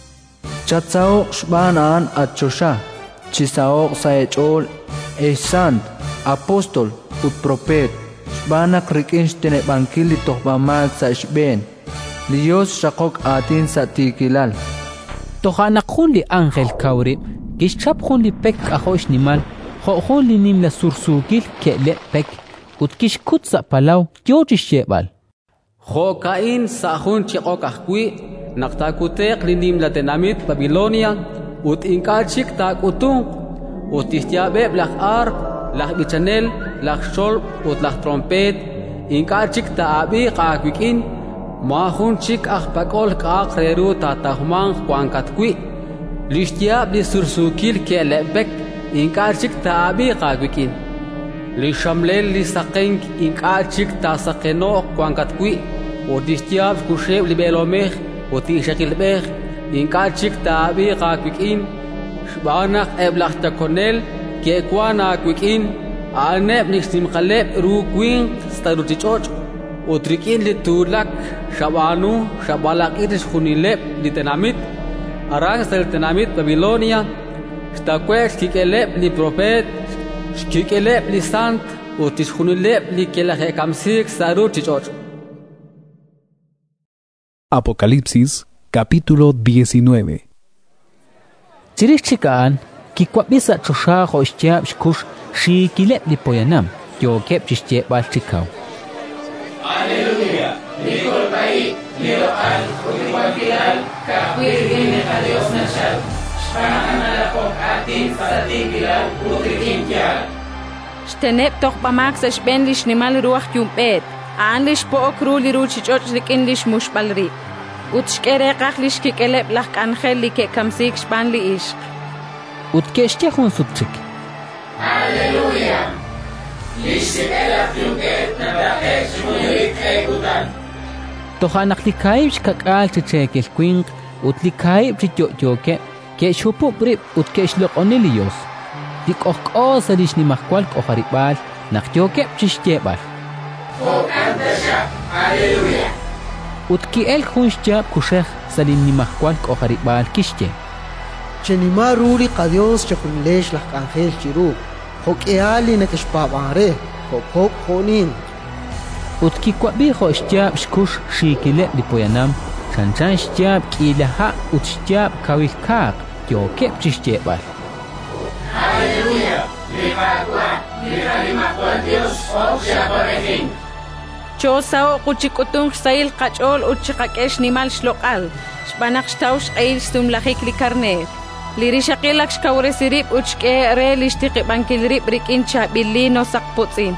Chatsao shbanan achosha. Chisao saechol. Esant. Apostol. Ut propet. Shbanak rikinsh tene bankili tohbamak sa shben. Dios shakok atin sa tikilal.
Tohanakun li angel kauri. Gishchapjun li pek ahosh nimal. Ho'jun li nim la sursukil ke le pek. Ut kishkut sa palau kyochish yebal.
Jokain sahun chikok ahkwi. Naktakutek li nim la tenamit Babilonia. Ut inkachik takutung. Ut istiabeb lak arp. Lak bichanel. Lak shol. Ut lak trompet. Inkachik taabi kakwikin. Mahun chik akpakol kakreru tatahmang kwankatwi. Lishtiab li sursukil ke lebek. Inkachik taabi kakwikin. Lishamlel li sakeng inkachik ta sakeno kwankatwi. Odishtiab kusheb li belomech. Otishakilbech. Inkachik taabi kakwikin. Shbanak eblach takonel ke kwana kwikin. Aneb nixtimkaleb rukwin starutichoch. Utrikin li tulak shabanu shabalak iris hunileb li tenamit arang sel tenamit Babilonia shtakwek kikeleb li prophet kikeleb li sant utis hunileb li kelaje kamsik sarut chichoch.
Apocalipsis capítulo diecinueve.
Chirichikaan kikwabisa chosha hoshtiab shkush shi kileb li poyanam yo kep chishtiebal chikau.
Aleluya, Nicolpai, Niloal, Uliwakilal, Kakwirgin a Dios Nashal, Shpananalapok Atin, Satikilal, Utrikin Kial.
Shteneb toch bamax shben lish nimal ruach yumpet, aan lish pook ruli ruchichoch likin lish mushbalri. Ut shkere lish kikeleb lak angel li ke kamsik shpan li ishq.
Ut keshtehun subchik.
Aleluya.
Tohanak likaib shkakal chichekel kwink, ut likaib chichochoke, ke shupu brip ut keshlok onilios. Dik ok sa lish ni mahkwal koharibal, nakyoke chishtebal.
Aleluya.
Ut kiel khunshjab kushech salin ni mahkwal koharibal kishte.
Chenima ruri qadios chakunilesh lak angel chiru. Hokeali nakishpabare, hop honin.
Ut kikwabi ho shtiab shkush shikile li poyanam, chanchan shtiab kilaha ut shtiab kawil kak, yo kep chishtebal.
Aleluya, limakwa, limakwa Dios, ok shabarehin.
Chosao kuchikutung sail kachol uchikakesh nimal shlokal. Shbanak shtaush ail stumlahik li karner. Lirishakilak shkauresirip uchke re lishtikibankilrip rikincha bilino sakputzin.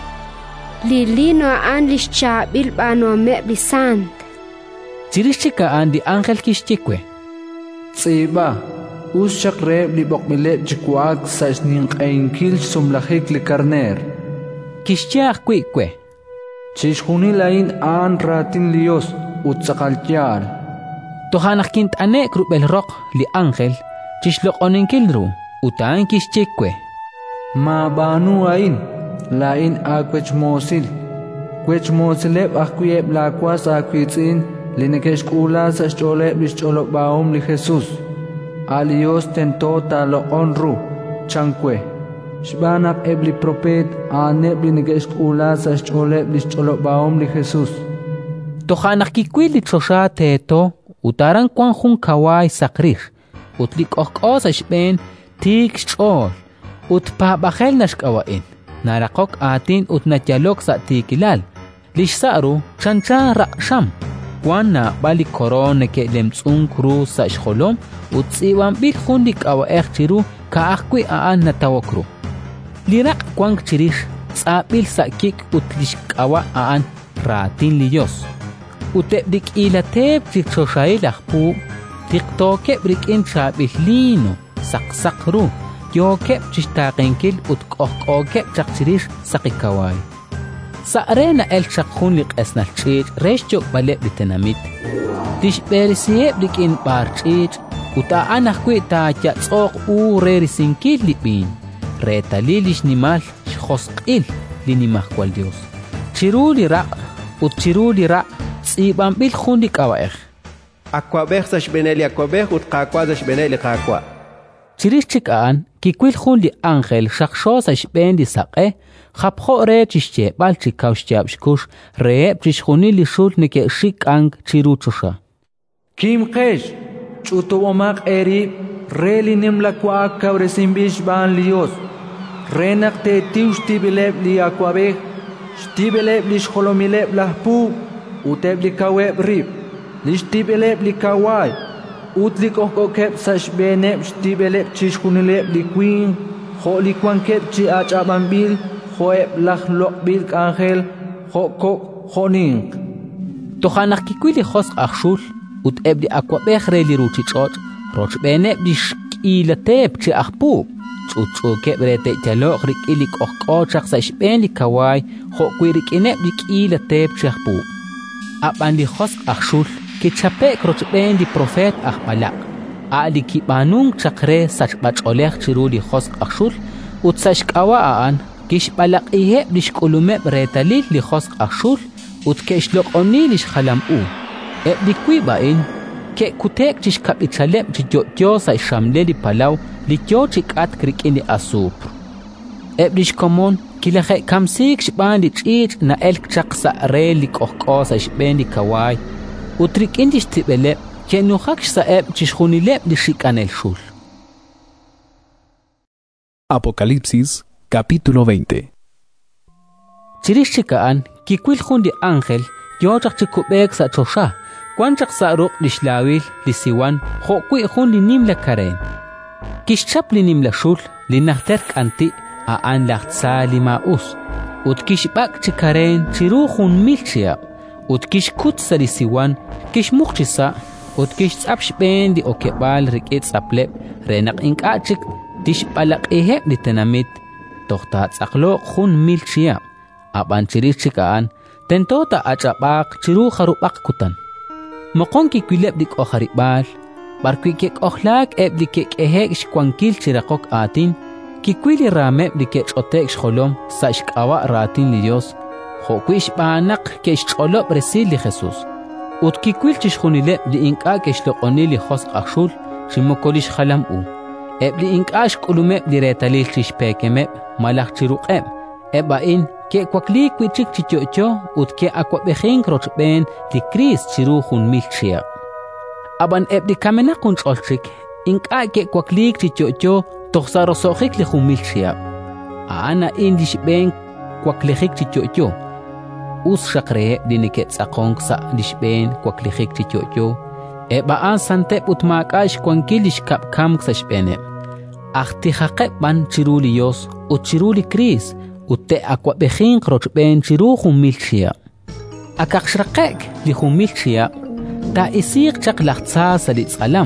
Lilino an lishchabil bano meblisant.
Chirishika an di angel kishchikwe.
Tsiba, ushak reb li bokmilep jikuak sa isning ainkil sumlahik li karner.
Kishchak kwikwe.
Chishhunilain an ratin lios utsakaltial.
Tohanak kint ane krupel rock li angel chishlok oninkilru utan kishchikwe.
Ma banu ain lain akwech mosil. Kwech mosilep akwiyep lakwas akwitzin linekesh kula sa cholep lischolok baum li Jesus. Alios tento talo onru chankwe. Shbanak ebli propet aneb linekesh kula sa cholep lischolok baum li Jesus.
Tohanak kikwil li chosha teto utaran kwan hun kawai sakrish. Utlik okos ashben tik chol. Utpa bakhel nashkawain. Narakok atin utnatyalok sa tikilal. Lishsaru chancha raksham. Kwan na balik korone ke lemtsung kru sa shkolom. Utsiwan bil hundik awa ekchiru kaakwi aan natawokru. Lirak kwang chirish tsabil sa kik utlish kawa aan ratin liyos. Utebdik ilateb chikshoshailak pu. Tiktoke brikin chabil lino saksakru. Yokep chishtaqinkil utkokokep chakchirish sakikaway. Sa arena el chakhunlik esnal chich reshchok balep litenamit. Tishberisiep brikin barchich uta anakwi ta chatsok u rerisinkil lipin. Reta lilish nimal shkhosqil linimah kwal Dios. Chiruli ra ut chiruli ra tsibambil khundik awaekh.
Aquabech sash beneli aquabech ut qaqwa sash beneli qaqwa.
Chirishchik aan kikwil khun li angel shaksho sash bendi saqe khapkho re chishche bal chikaushchab shkush re chishkhuni li shul nike shik ang chiruchusha.
Kim qesh chuto omaq eri re li nimla kwa kawresimbish ban lios. Renak te tiush tibeleb li aquabech shtibeleb li shkolomileb lahpu uteb li kaweb rib. Lishtibeleb li kawai. Utlik okokep sash beneb shtibeleb chishkunileb li queen. Ho li kwankep chi achabambil. Hoeb lach lokbil angel. Ho kok honink.
Tohanak kikwili khos akhshul. Ut ebli akwabech re li ruchichot. Roch beneb li shkilateb chi akhpu. Chuchukep rete chalok rik ilik okkochak sash ben li kawai. Ho kwirik ineb li kilateb chi akhpu. Apan li khos akhshul. Kichapek rochben di profet akhbalak. Ali kibanung chakre sach bacholech chiru li khos akhshul. Ut sash kawaan kish balak iheb li shkulumeb retalil li khos akhshul. Ut keshlok oni li shkhalam u. Eb li kwibain ke kutek chish kapichaleb chijotyo sa shamle li palaw li kyo chikat krikin li asupr. Eb li shkomon kilakhe kamsik shban li chich na elk chak sa re li kohko sa shben li kawai. Utrik indish tibeleb ke nukhak saeb chishkhunileb li shikanel shul.
Apocalipsis capítulo veinte.
Chirishchikaan kikwil khun di angel yochak chikubek sa chosha kwanchak sa ruq lishlawil li siwan khokwi khun li nimla karen. Kishchap li nimla shul li nahterk anti aan lahtsa li maus. Ut kishbak chikaren chiru khun milchiab. Ut kish kut sa li siwan kish mukchisa ut kish tsapsh ben di okebal rikit saplep renak inkachik tish palak eheb li tenamit tohta tsaklo khun milchia aban chirichikaan tentota achapak chiru kharupak kutan mokon ki kuleb dik okharibal barkwi kek okhlak eb dikek ehek shkwankil chirakok atin ki kwili rameb dikek otek shkolom sa shkawa ratin li Dios Hokwish banak kesh cholop resil li Jesus. Ut kikwil chishkhunile li inka kesh loqoni li khos akhshul shimokolish khalam u. Eb li inkash kulume li retalil chish pekeme malak chiruqem. Eba in ke kwakli kwichik chichocho ut ke akwabekhin krochben li kris chirukhun milchia. Aban eb li kamena kunch olchik inka ke kwakli chichocho toxsarosokhik li khumilchia. Ana indish ben kwaklikhik chichocho. us shaqre dinike tsaqong sa lishben kwaklihik chichocho e baan sante utmaqash kwankilish kap kam ksashbene akhti haqeb ban chiruli yos u chiruli kris utte akwa bekhin krochben chiru khumilchia akakshrakek li khumilchia ta isir chaq lahtsa salit salam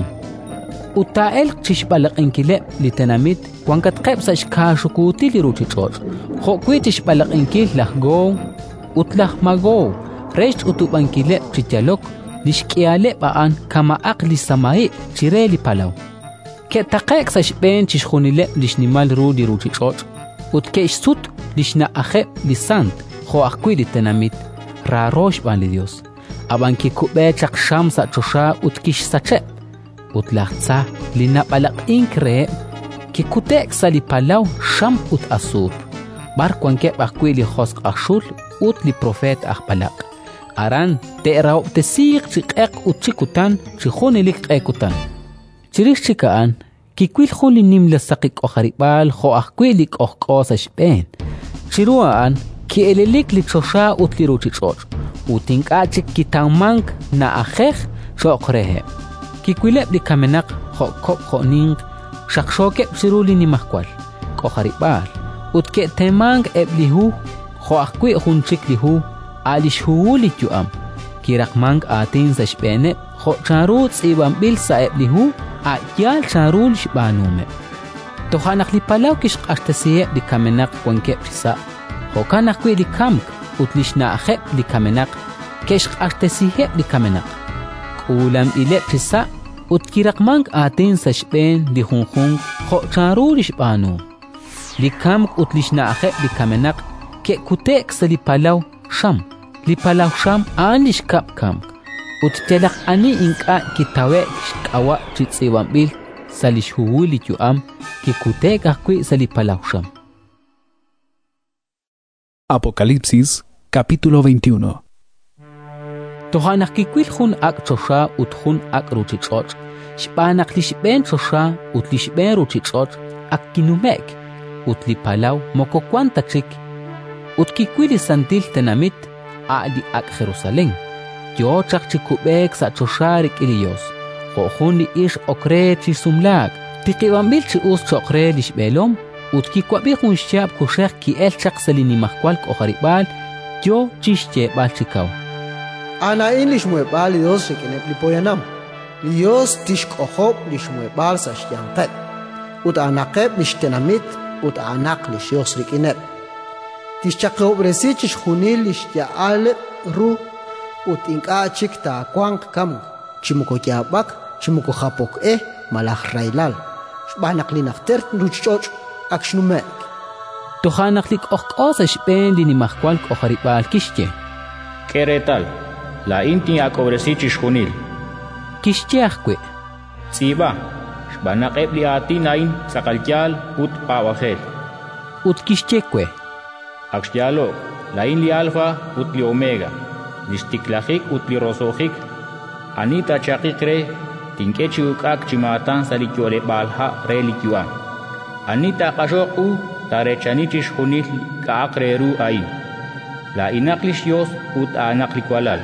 utael chishbalaq inkile litanamit kwankat qebsash kashukuti li ruchichor khokwitish balaq inkil lahgo utlah mago recht utubankile chichalok lishkiale baan kama aqli samai chireli palaw ke taqeq sash ben chishkhunile lishnimal ru li ruchichor utkesh sut lishna akhe lisant kho akwi litanamit ra rosh ban li dios abanki kube chaq shamsa chosha utkish sache utlahtsa lina balaq inkre ki kutek sali palaw sham ut asur bar kwanke bakwi li khosq ashul ut li profet akhbalaq aran te raw te siq chiqeq ut chikutan chikhunilik ekutan chirix chikaan ki kwil khuli nim la saqiq okharibal kho akhwilik oqosash ben chiruan ki elelik li chosha ut li ruchichor utinka chik kitamang na akhekh choqrehe ki kwileb li kamenaq kho kop kho ning shakshoke siruli ni mahkwal kokharibal utke temang eblihu kho akwi hunchik lihu alishuli tuam kirakmang atin sashbene kho charut sibam bil sa eblihu ayal charul shbanume to khanak li palaw kish qastasiye di kamenaq wanke sa kho kanak wi di kamk utlishna akhe di kamenaq kish qastasiye di kamenaq ulam ile pisa utkirakmang atin sashben di khunkhung kho charurish banu li kam utlishna akhe li kamenaq ke kutek sali palaw sham li palaw sham anish kap kam uttelaq ani inka kitawe shkawa chitsiwam bil salish huwili tuam ki kutek akwi sali palaw sham.
Apocalipsis capítulo veintiuno.
Tohanak kikwil khun ak chosha ut khun ak ruchichot shpanak lishben chosha ut lishben ruchichot ak kinumek ut li palaw moko kwanta chik ut kikwil santil tenamit ali ak Jerusalem yo chak chikubek sa chosha rikilios kho khun li ish okre chisumlak tiqiwambil chi us chokre lishbelom ut kikwabi khun shab koshek ki el chak salini mahkwal kokharibal yo chishche bal chikaw
ana in lishmuebal Dios shekenep lipoyanam Dios tishkohob lishmuebal sashyanqet ut anaqeb lishtenamit ut anaq lishyos rikinep tishchaqob resich khunil lishyaale ru ut inkachik ta kwang kam chimuko yabak chimuko khapok e malakh railal shbanaq linafter ruchchoch akshnumek
tohanaq lik oqos shben lini mahkwal kokharibal kishche
keretal la inti a cobresichis junil
kishtiakwe
tsiba shbanaqeb li atinain sakalkyal ut pawajel
ut kishtiekwe
akshtialo la in li alfa ut li omega listiklajik ut li rosojik anita chaqikre tinkechi ukak chimatan salikyole balha relikyua anita qashoqu tarechanichis junil kaakreru ain la inaqlish yos ut anaqlikwalal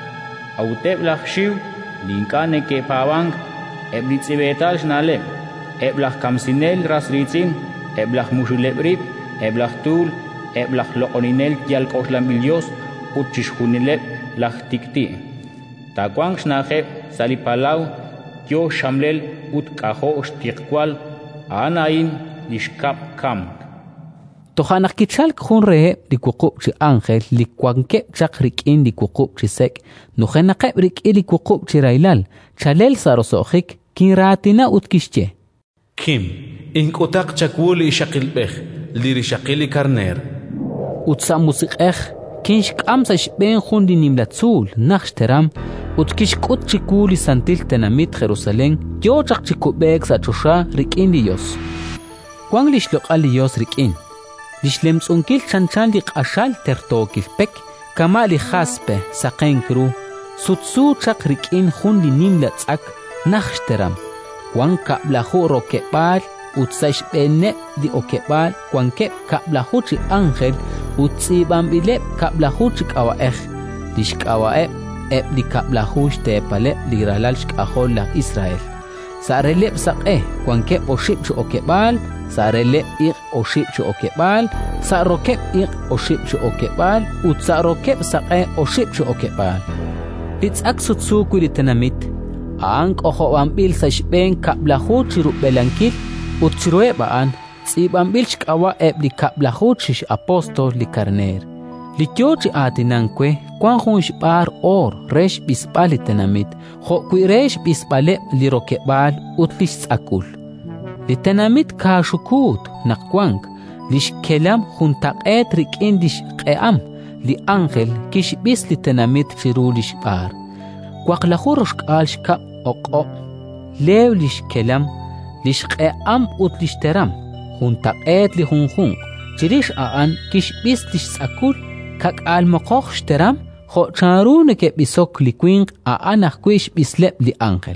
auteb lakhshiv linkane ke pawang eblitzibetal shnale eblach kamsinel rasritzin eblach mushulebrib eblach tul eblach loqoninel yalqoshlam bilyos utchishunile lachtikti takwang shnaje salipalaw yo shamlel ut kaho shtiqwal anain lishkap kam
tohanak kichal khun re likuqub chi angel likwanke chakrik in likuqub chi sek nukhena qabrik likuqub chi railal chalel sarosokhik kiratina utkishche
kim inkutaq chakwuli shaqilbeh liri shaqili karner
utsa musiqeh kinsh qamsa shben khundi nimlatzul naxteram utkish qut chikuli santil tenamit Jerusalem yo chaq chikubek sa chusha rikin dios kwanglish loqal dios rikin lishlems unkil chanchan li qashal tertokil pek kamali khaspe saqenkru sutsu chaq rikin khundi nimlatsak naxteram kwan kablahu rokebal utsash benne di okebal kwan ke kablahu chi angel utzibambileb kablahuch kawaeh lishkawaeb eb li kablahuch tepaleb liralal shkahol la Israel sareleb saqe kwanke oshib chu okebal sareleb iq oshib chu okebal sarokeb iq oshib chu okebal utsarokeb saqe oshib chu okebal litsak sutsu kulitanamit ang oho ambil sashben kablahuch rubelankil utchiroe baan tsibambil shkawa eb li kablahuch shish apostol li karner li kyochi atinankwe kwan hun shbar or resh bispal tenamit ho kuiresh bispale li rokebal utlish tsakul li tenamit ka shukut nakwank lish kelam hun taqet rikin lish qeam li angel kish bis li tenamit chiru lish bar kwaqlahu roshkal shkab oqo lew lish kelam lish qeam utlish teram hun taqet li hun hun chirish aan kish bis lish tsakul kak al moqoq shtaram ho charune ke bisok liquing a anach kwish bislep li angel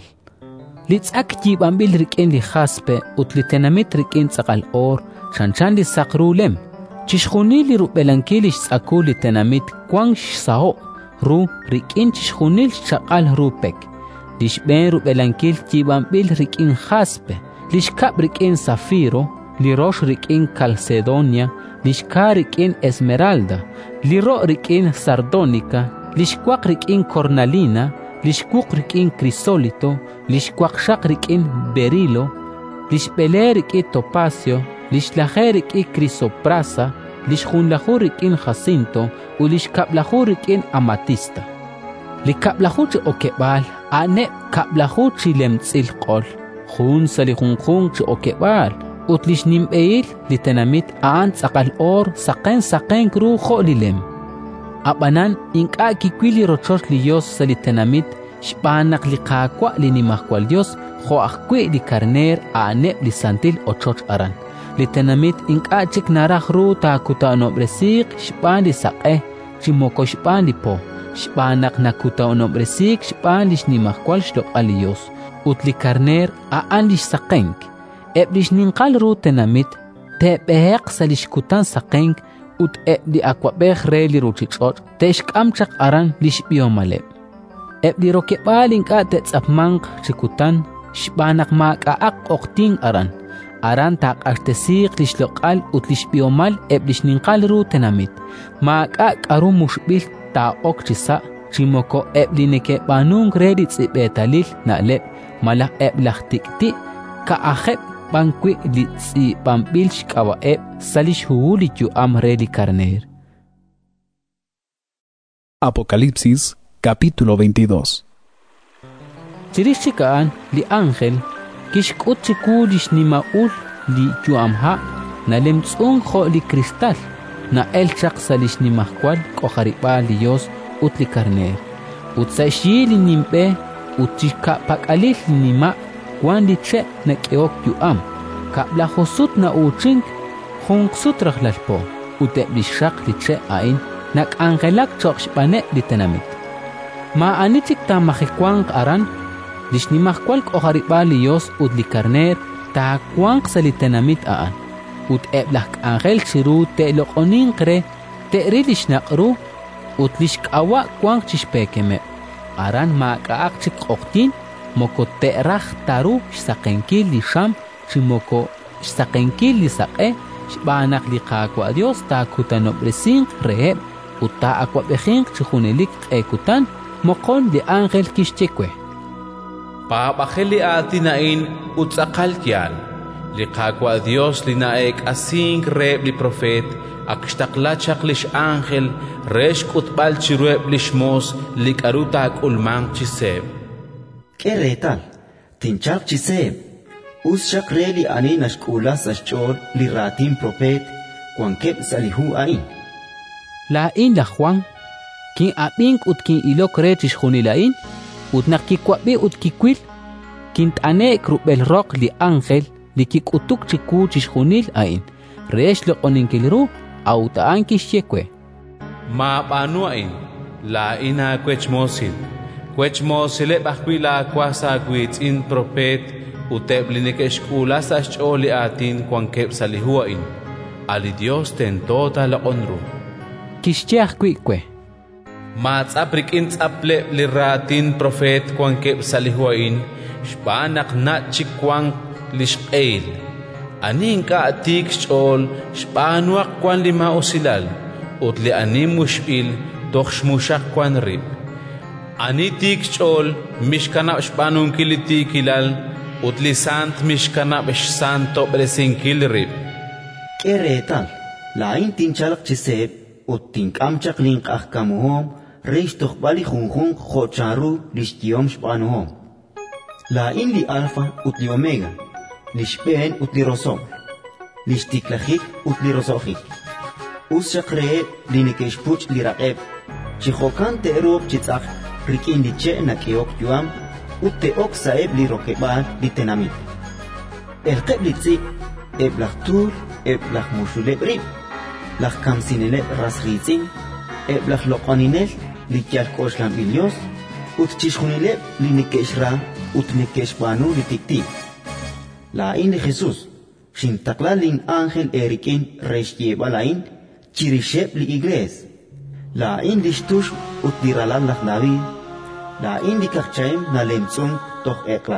litsak jibambil riken li khaspe ut li tenamit riken tsaqal or chanchan li saqrulem chishkhuni li rubelankilish tsakul li tenamit kwang sao ru riken chishkhunil chaqal rupek lishben rubelankil jibambil riken khaspe lishkab riken safiro li rosh riken calcedonia lishka riken esmeralda liro riken sardónica lishkwaq riken cornalina lishkuq riken crisolito lishkwaq shaq riken berilo lishbele riken topacio lishlaje riken crisoprasa lishkhunlahu riken jacinto u lishkablahu riken amatista likablahu chi okebal ane kablahu chi lemtsil qol khun salihun khun chi okebal utlish nimbeil li tenamit aan tsaqal or saqen saqen kru kholilem abanan inka kikwili rochos li Dios sali tenamit shpanak li qaqwa li nimaqwal Dios kho akwi li karner ane li santil ochoch aran li tenamit inka chik naraj ru ta kuta nobresik shpan li saqe chimoko shpan li po shpanak nakuta nobresik shpan li nimaqwal shloq al Dios utli karner aan li saqenk eblish ninqal ru tenamit te beq salish kutan saqenk ut ebli akwabeh reli ruchichot teshkam chaq aran lish biomale ebli rokebal inka te tsapmanq chikutan shbanak maqaq oqtin aran aran taqartesiq lish loqal ut lish biomal eblish ninqal ru tenamit maqaq aru mushbil ta okchisa chimoko ebli neke banung redi tsibetalil nale malaq eblahtikti ka aheb Bankwi li tsi bambil shkawa eb salish huuli yu amre li karner.
Apocalipsis capítulo veintidós.
Chirishikaan li ángel kishkut chikulish ni maul li yu amha na lemtsung ho li cristal na el chak salish ni mahkwal kohariba li Dios ut li karner. Ut sashi li nimbe ut chika pakalil ni ma Wan li che na keok yu am kabla khosut na uching khong sut rakhlalpo ute bishak li che ain nak angelak chokshpane li tenamit ma anitik ta mahikwang aran lishni mahkwal kohariba li Dios ut li karner ta kwang sa li tenamit aan ut eblak angel chiru te loqonin kre te ridish naqru ut lishk awa kwang chishpekeme aran ma kaak chik oktin moko terah taru saqenkil li sham chimoko saqenkil li saqe shbanak li qaqwa Dios ta kutan obresin reheb uta akwa bekhin chihunelik ekutan mokon li angel kishchekwe
pa bakheli atinain utsaqal kial li qaqwa Dios li naek asin reb li profet akishtaqla chaqlish angel resh kutbal chirueb li shmos li karuta kulman chiseb
Keretal, tinchak chiseb, us shakreli anin ashkulas ashchol li ratin propet, kwankeb salihu ain.
La in la Juan, kin abink ut kin ilok rechish hunilain, ut nakikwabi ut kikwil, kin tane krubel rock li angel, li kikutuk chiku chish hunil ain, resh lo oninkilru, au taan kishekwe.
Ma banu ain, la ina kwech mosil. Kwech mosile bakwila kwasa kwit in propet uteblinike eskulas asholi atin kwankeb salihuain ali Dios ten tota la onru
kixcheaj kwikwe.
Matzap rik'in tz'aple li ratin profet kwan keb salihuain xb'anak nachik kwan li xq'eil anin ka'tik x'ol xb'anuaq kwan li ma'usilal ut li anim muxb'il toj xmuxaq kwan rib ani tik x'ol mixkanab xb'anunkil li tikilal ut li sant mixkanab xsanto b'resinkil rib
k'eretal la'in tinchalaq chiseb ut tink'amchaq linq'aj kamuhom reish toqbali junjun jocharu lixtiyom xb'anuhom la'in li alfa ut li omega lixb'en ut li rosom lixtiklajik ut li rosojik us xaqre'eb li nikexpuch li raq'eb chijokan te'rob chitz'aj rik'in li che' nak'iyok yuam ut te'ok sa'eb li rokeb'al li tenamit elqeb li tz'ik eb laj tur eb laj muxuleb rib laj kamsineleb rasritzin eb laj loqoninel li kyalk'oxlan bilyos ut chixjunileb li nikexra ut nikexbanu li tiktik la'in li Jesús xintaqla lin ángel erik'in rexyeba la'in chirixeb li igles la'in li xtux ut li ralal laj David la'in li kaqchaim nalemtz'un toj eqla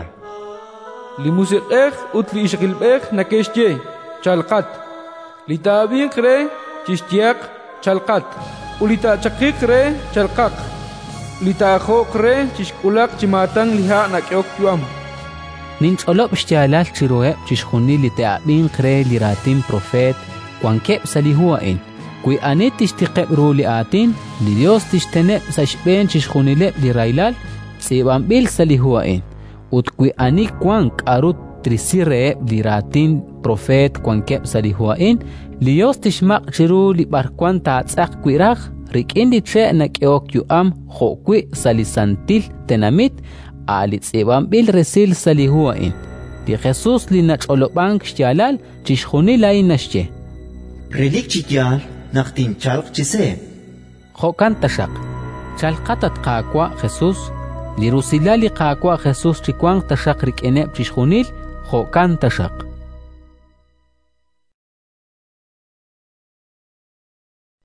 li musiq'ej ut li ixqilb'ej nakexye chalqat li ta'abinq re chixtyaq chalqat u li ta'chaqiq re chalqaq li ta'joq re chixk'ulaq chimatan li ja' nak'yok yuam
nintz'olob xtyalal chirueb chixjunil li te'ab'inq re li ratin profet kwan keb salihua'in kwi anit tixtiqeb ru li atin li Dios tixteneb sa xb'en chixjunileb li raylal tz'ib'anb'il salihua'in ut kwi ani kwan k'arut trisirre'eb li ratin profet kwan keb salihua'in li Dios tixmaq chiru li b'arkwan ta'tz'aq kwiraj rik'in li che' nak'yok yu'am jo'kwi salisantil tenamit ali tz'ib'anb'il resil salihua'in li Jesús li nach'olob'ank xtyalal chixjunil la'in naxche
relik chikyal naqtin chalq chiseb
jo'kan taxaq chalqatat qakwa Jesús li rusilal li qakwa Jesús chikwan taxaq rik'eneb chixjunil jo'kan taxaq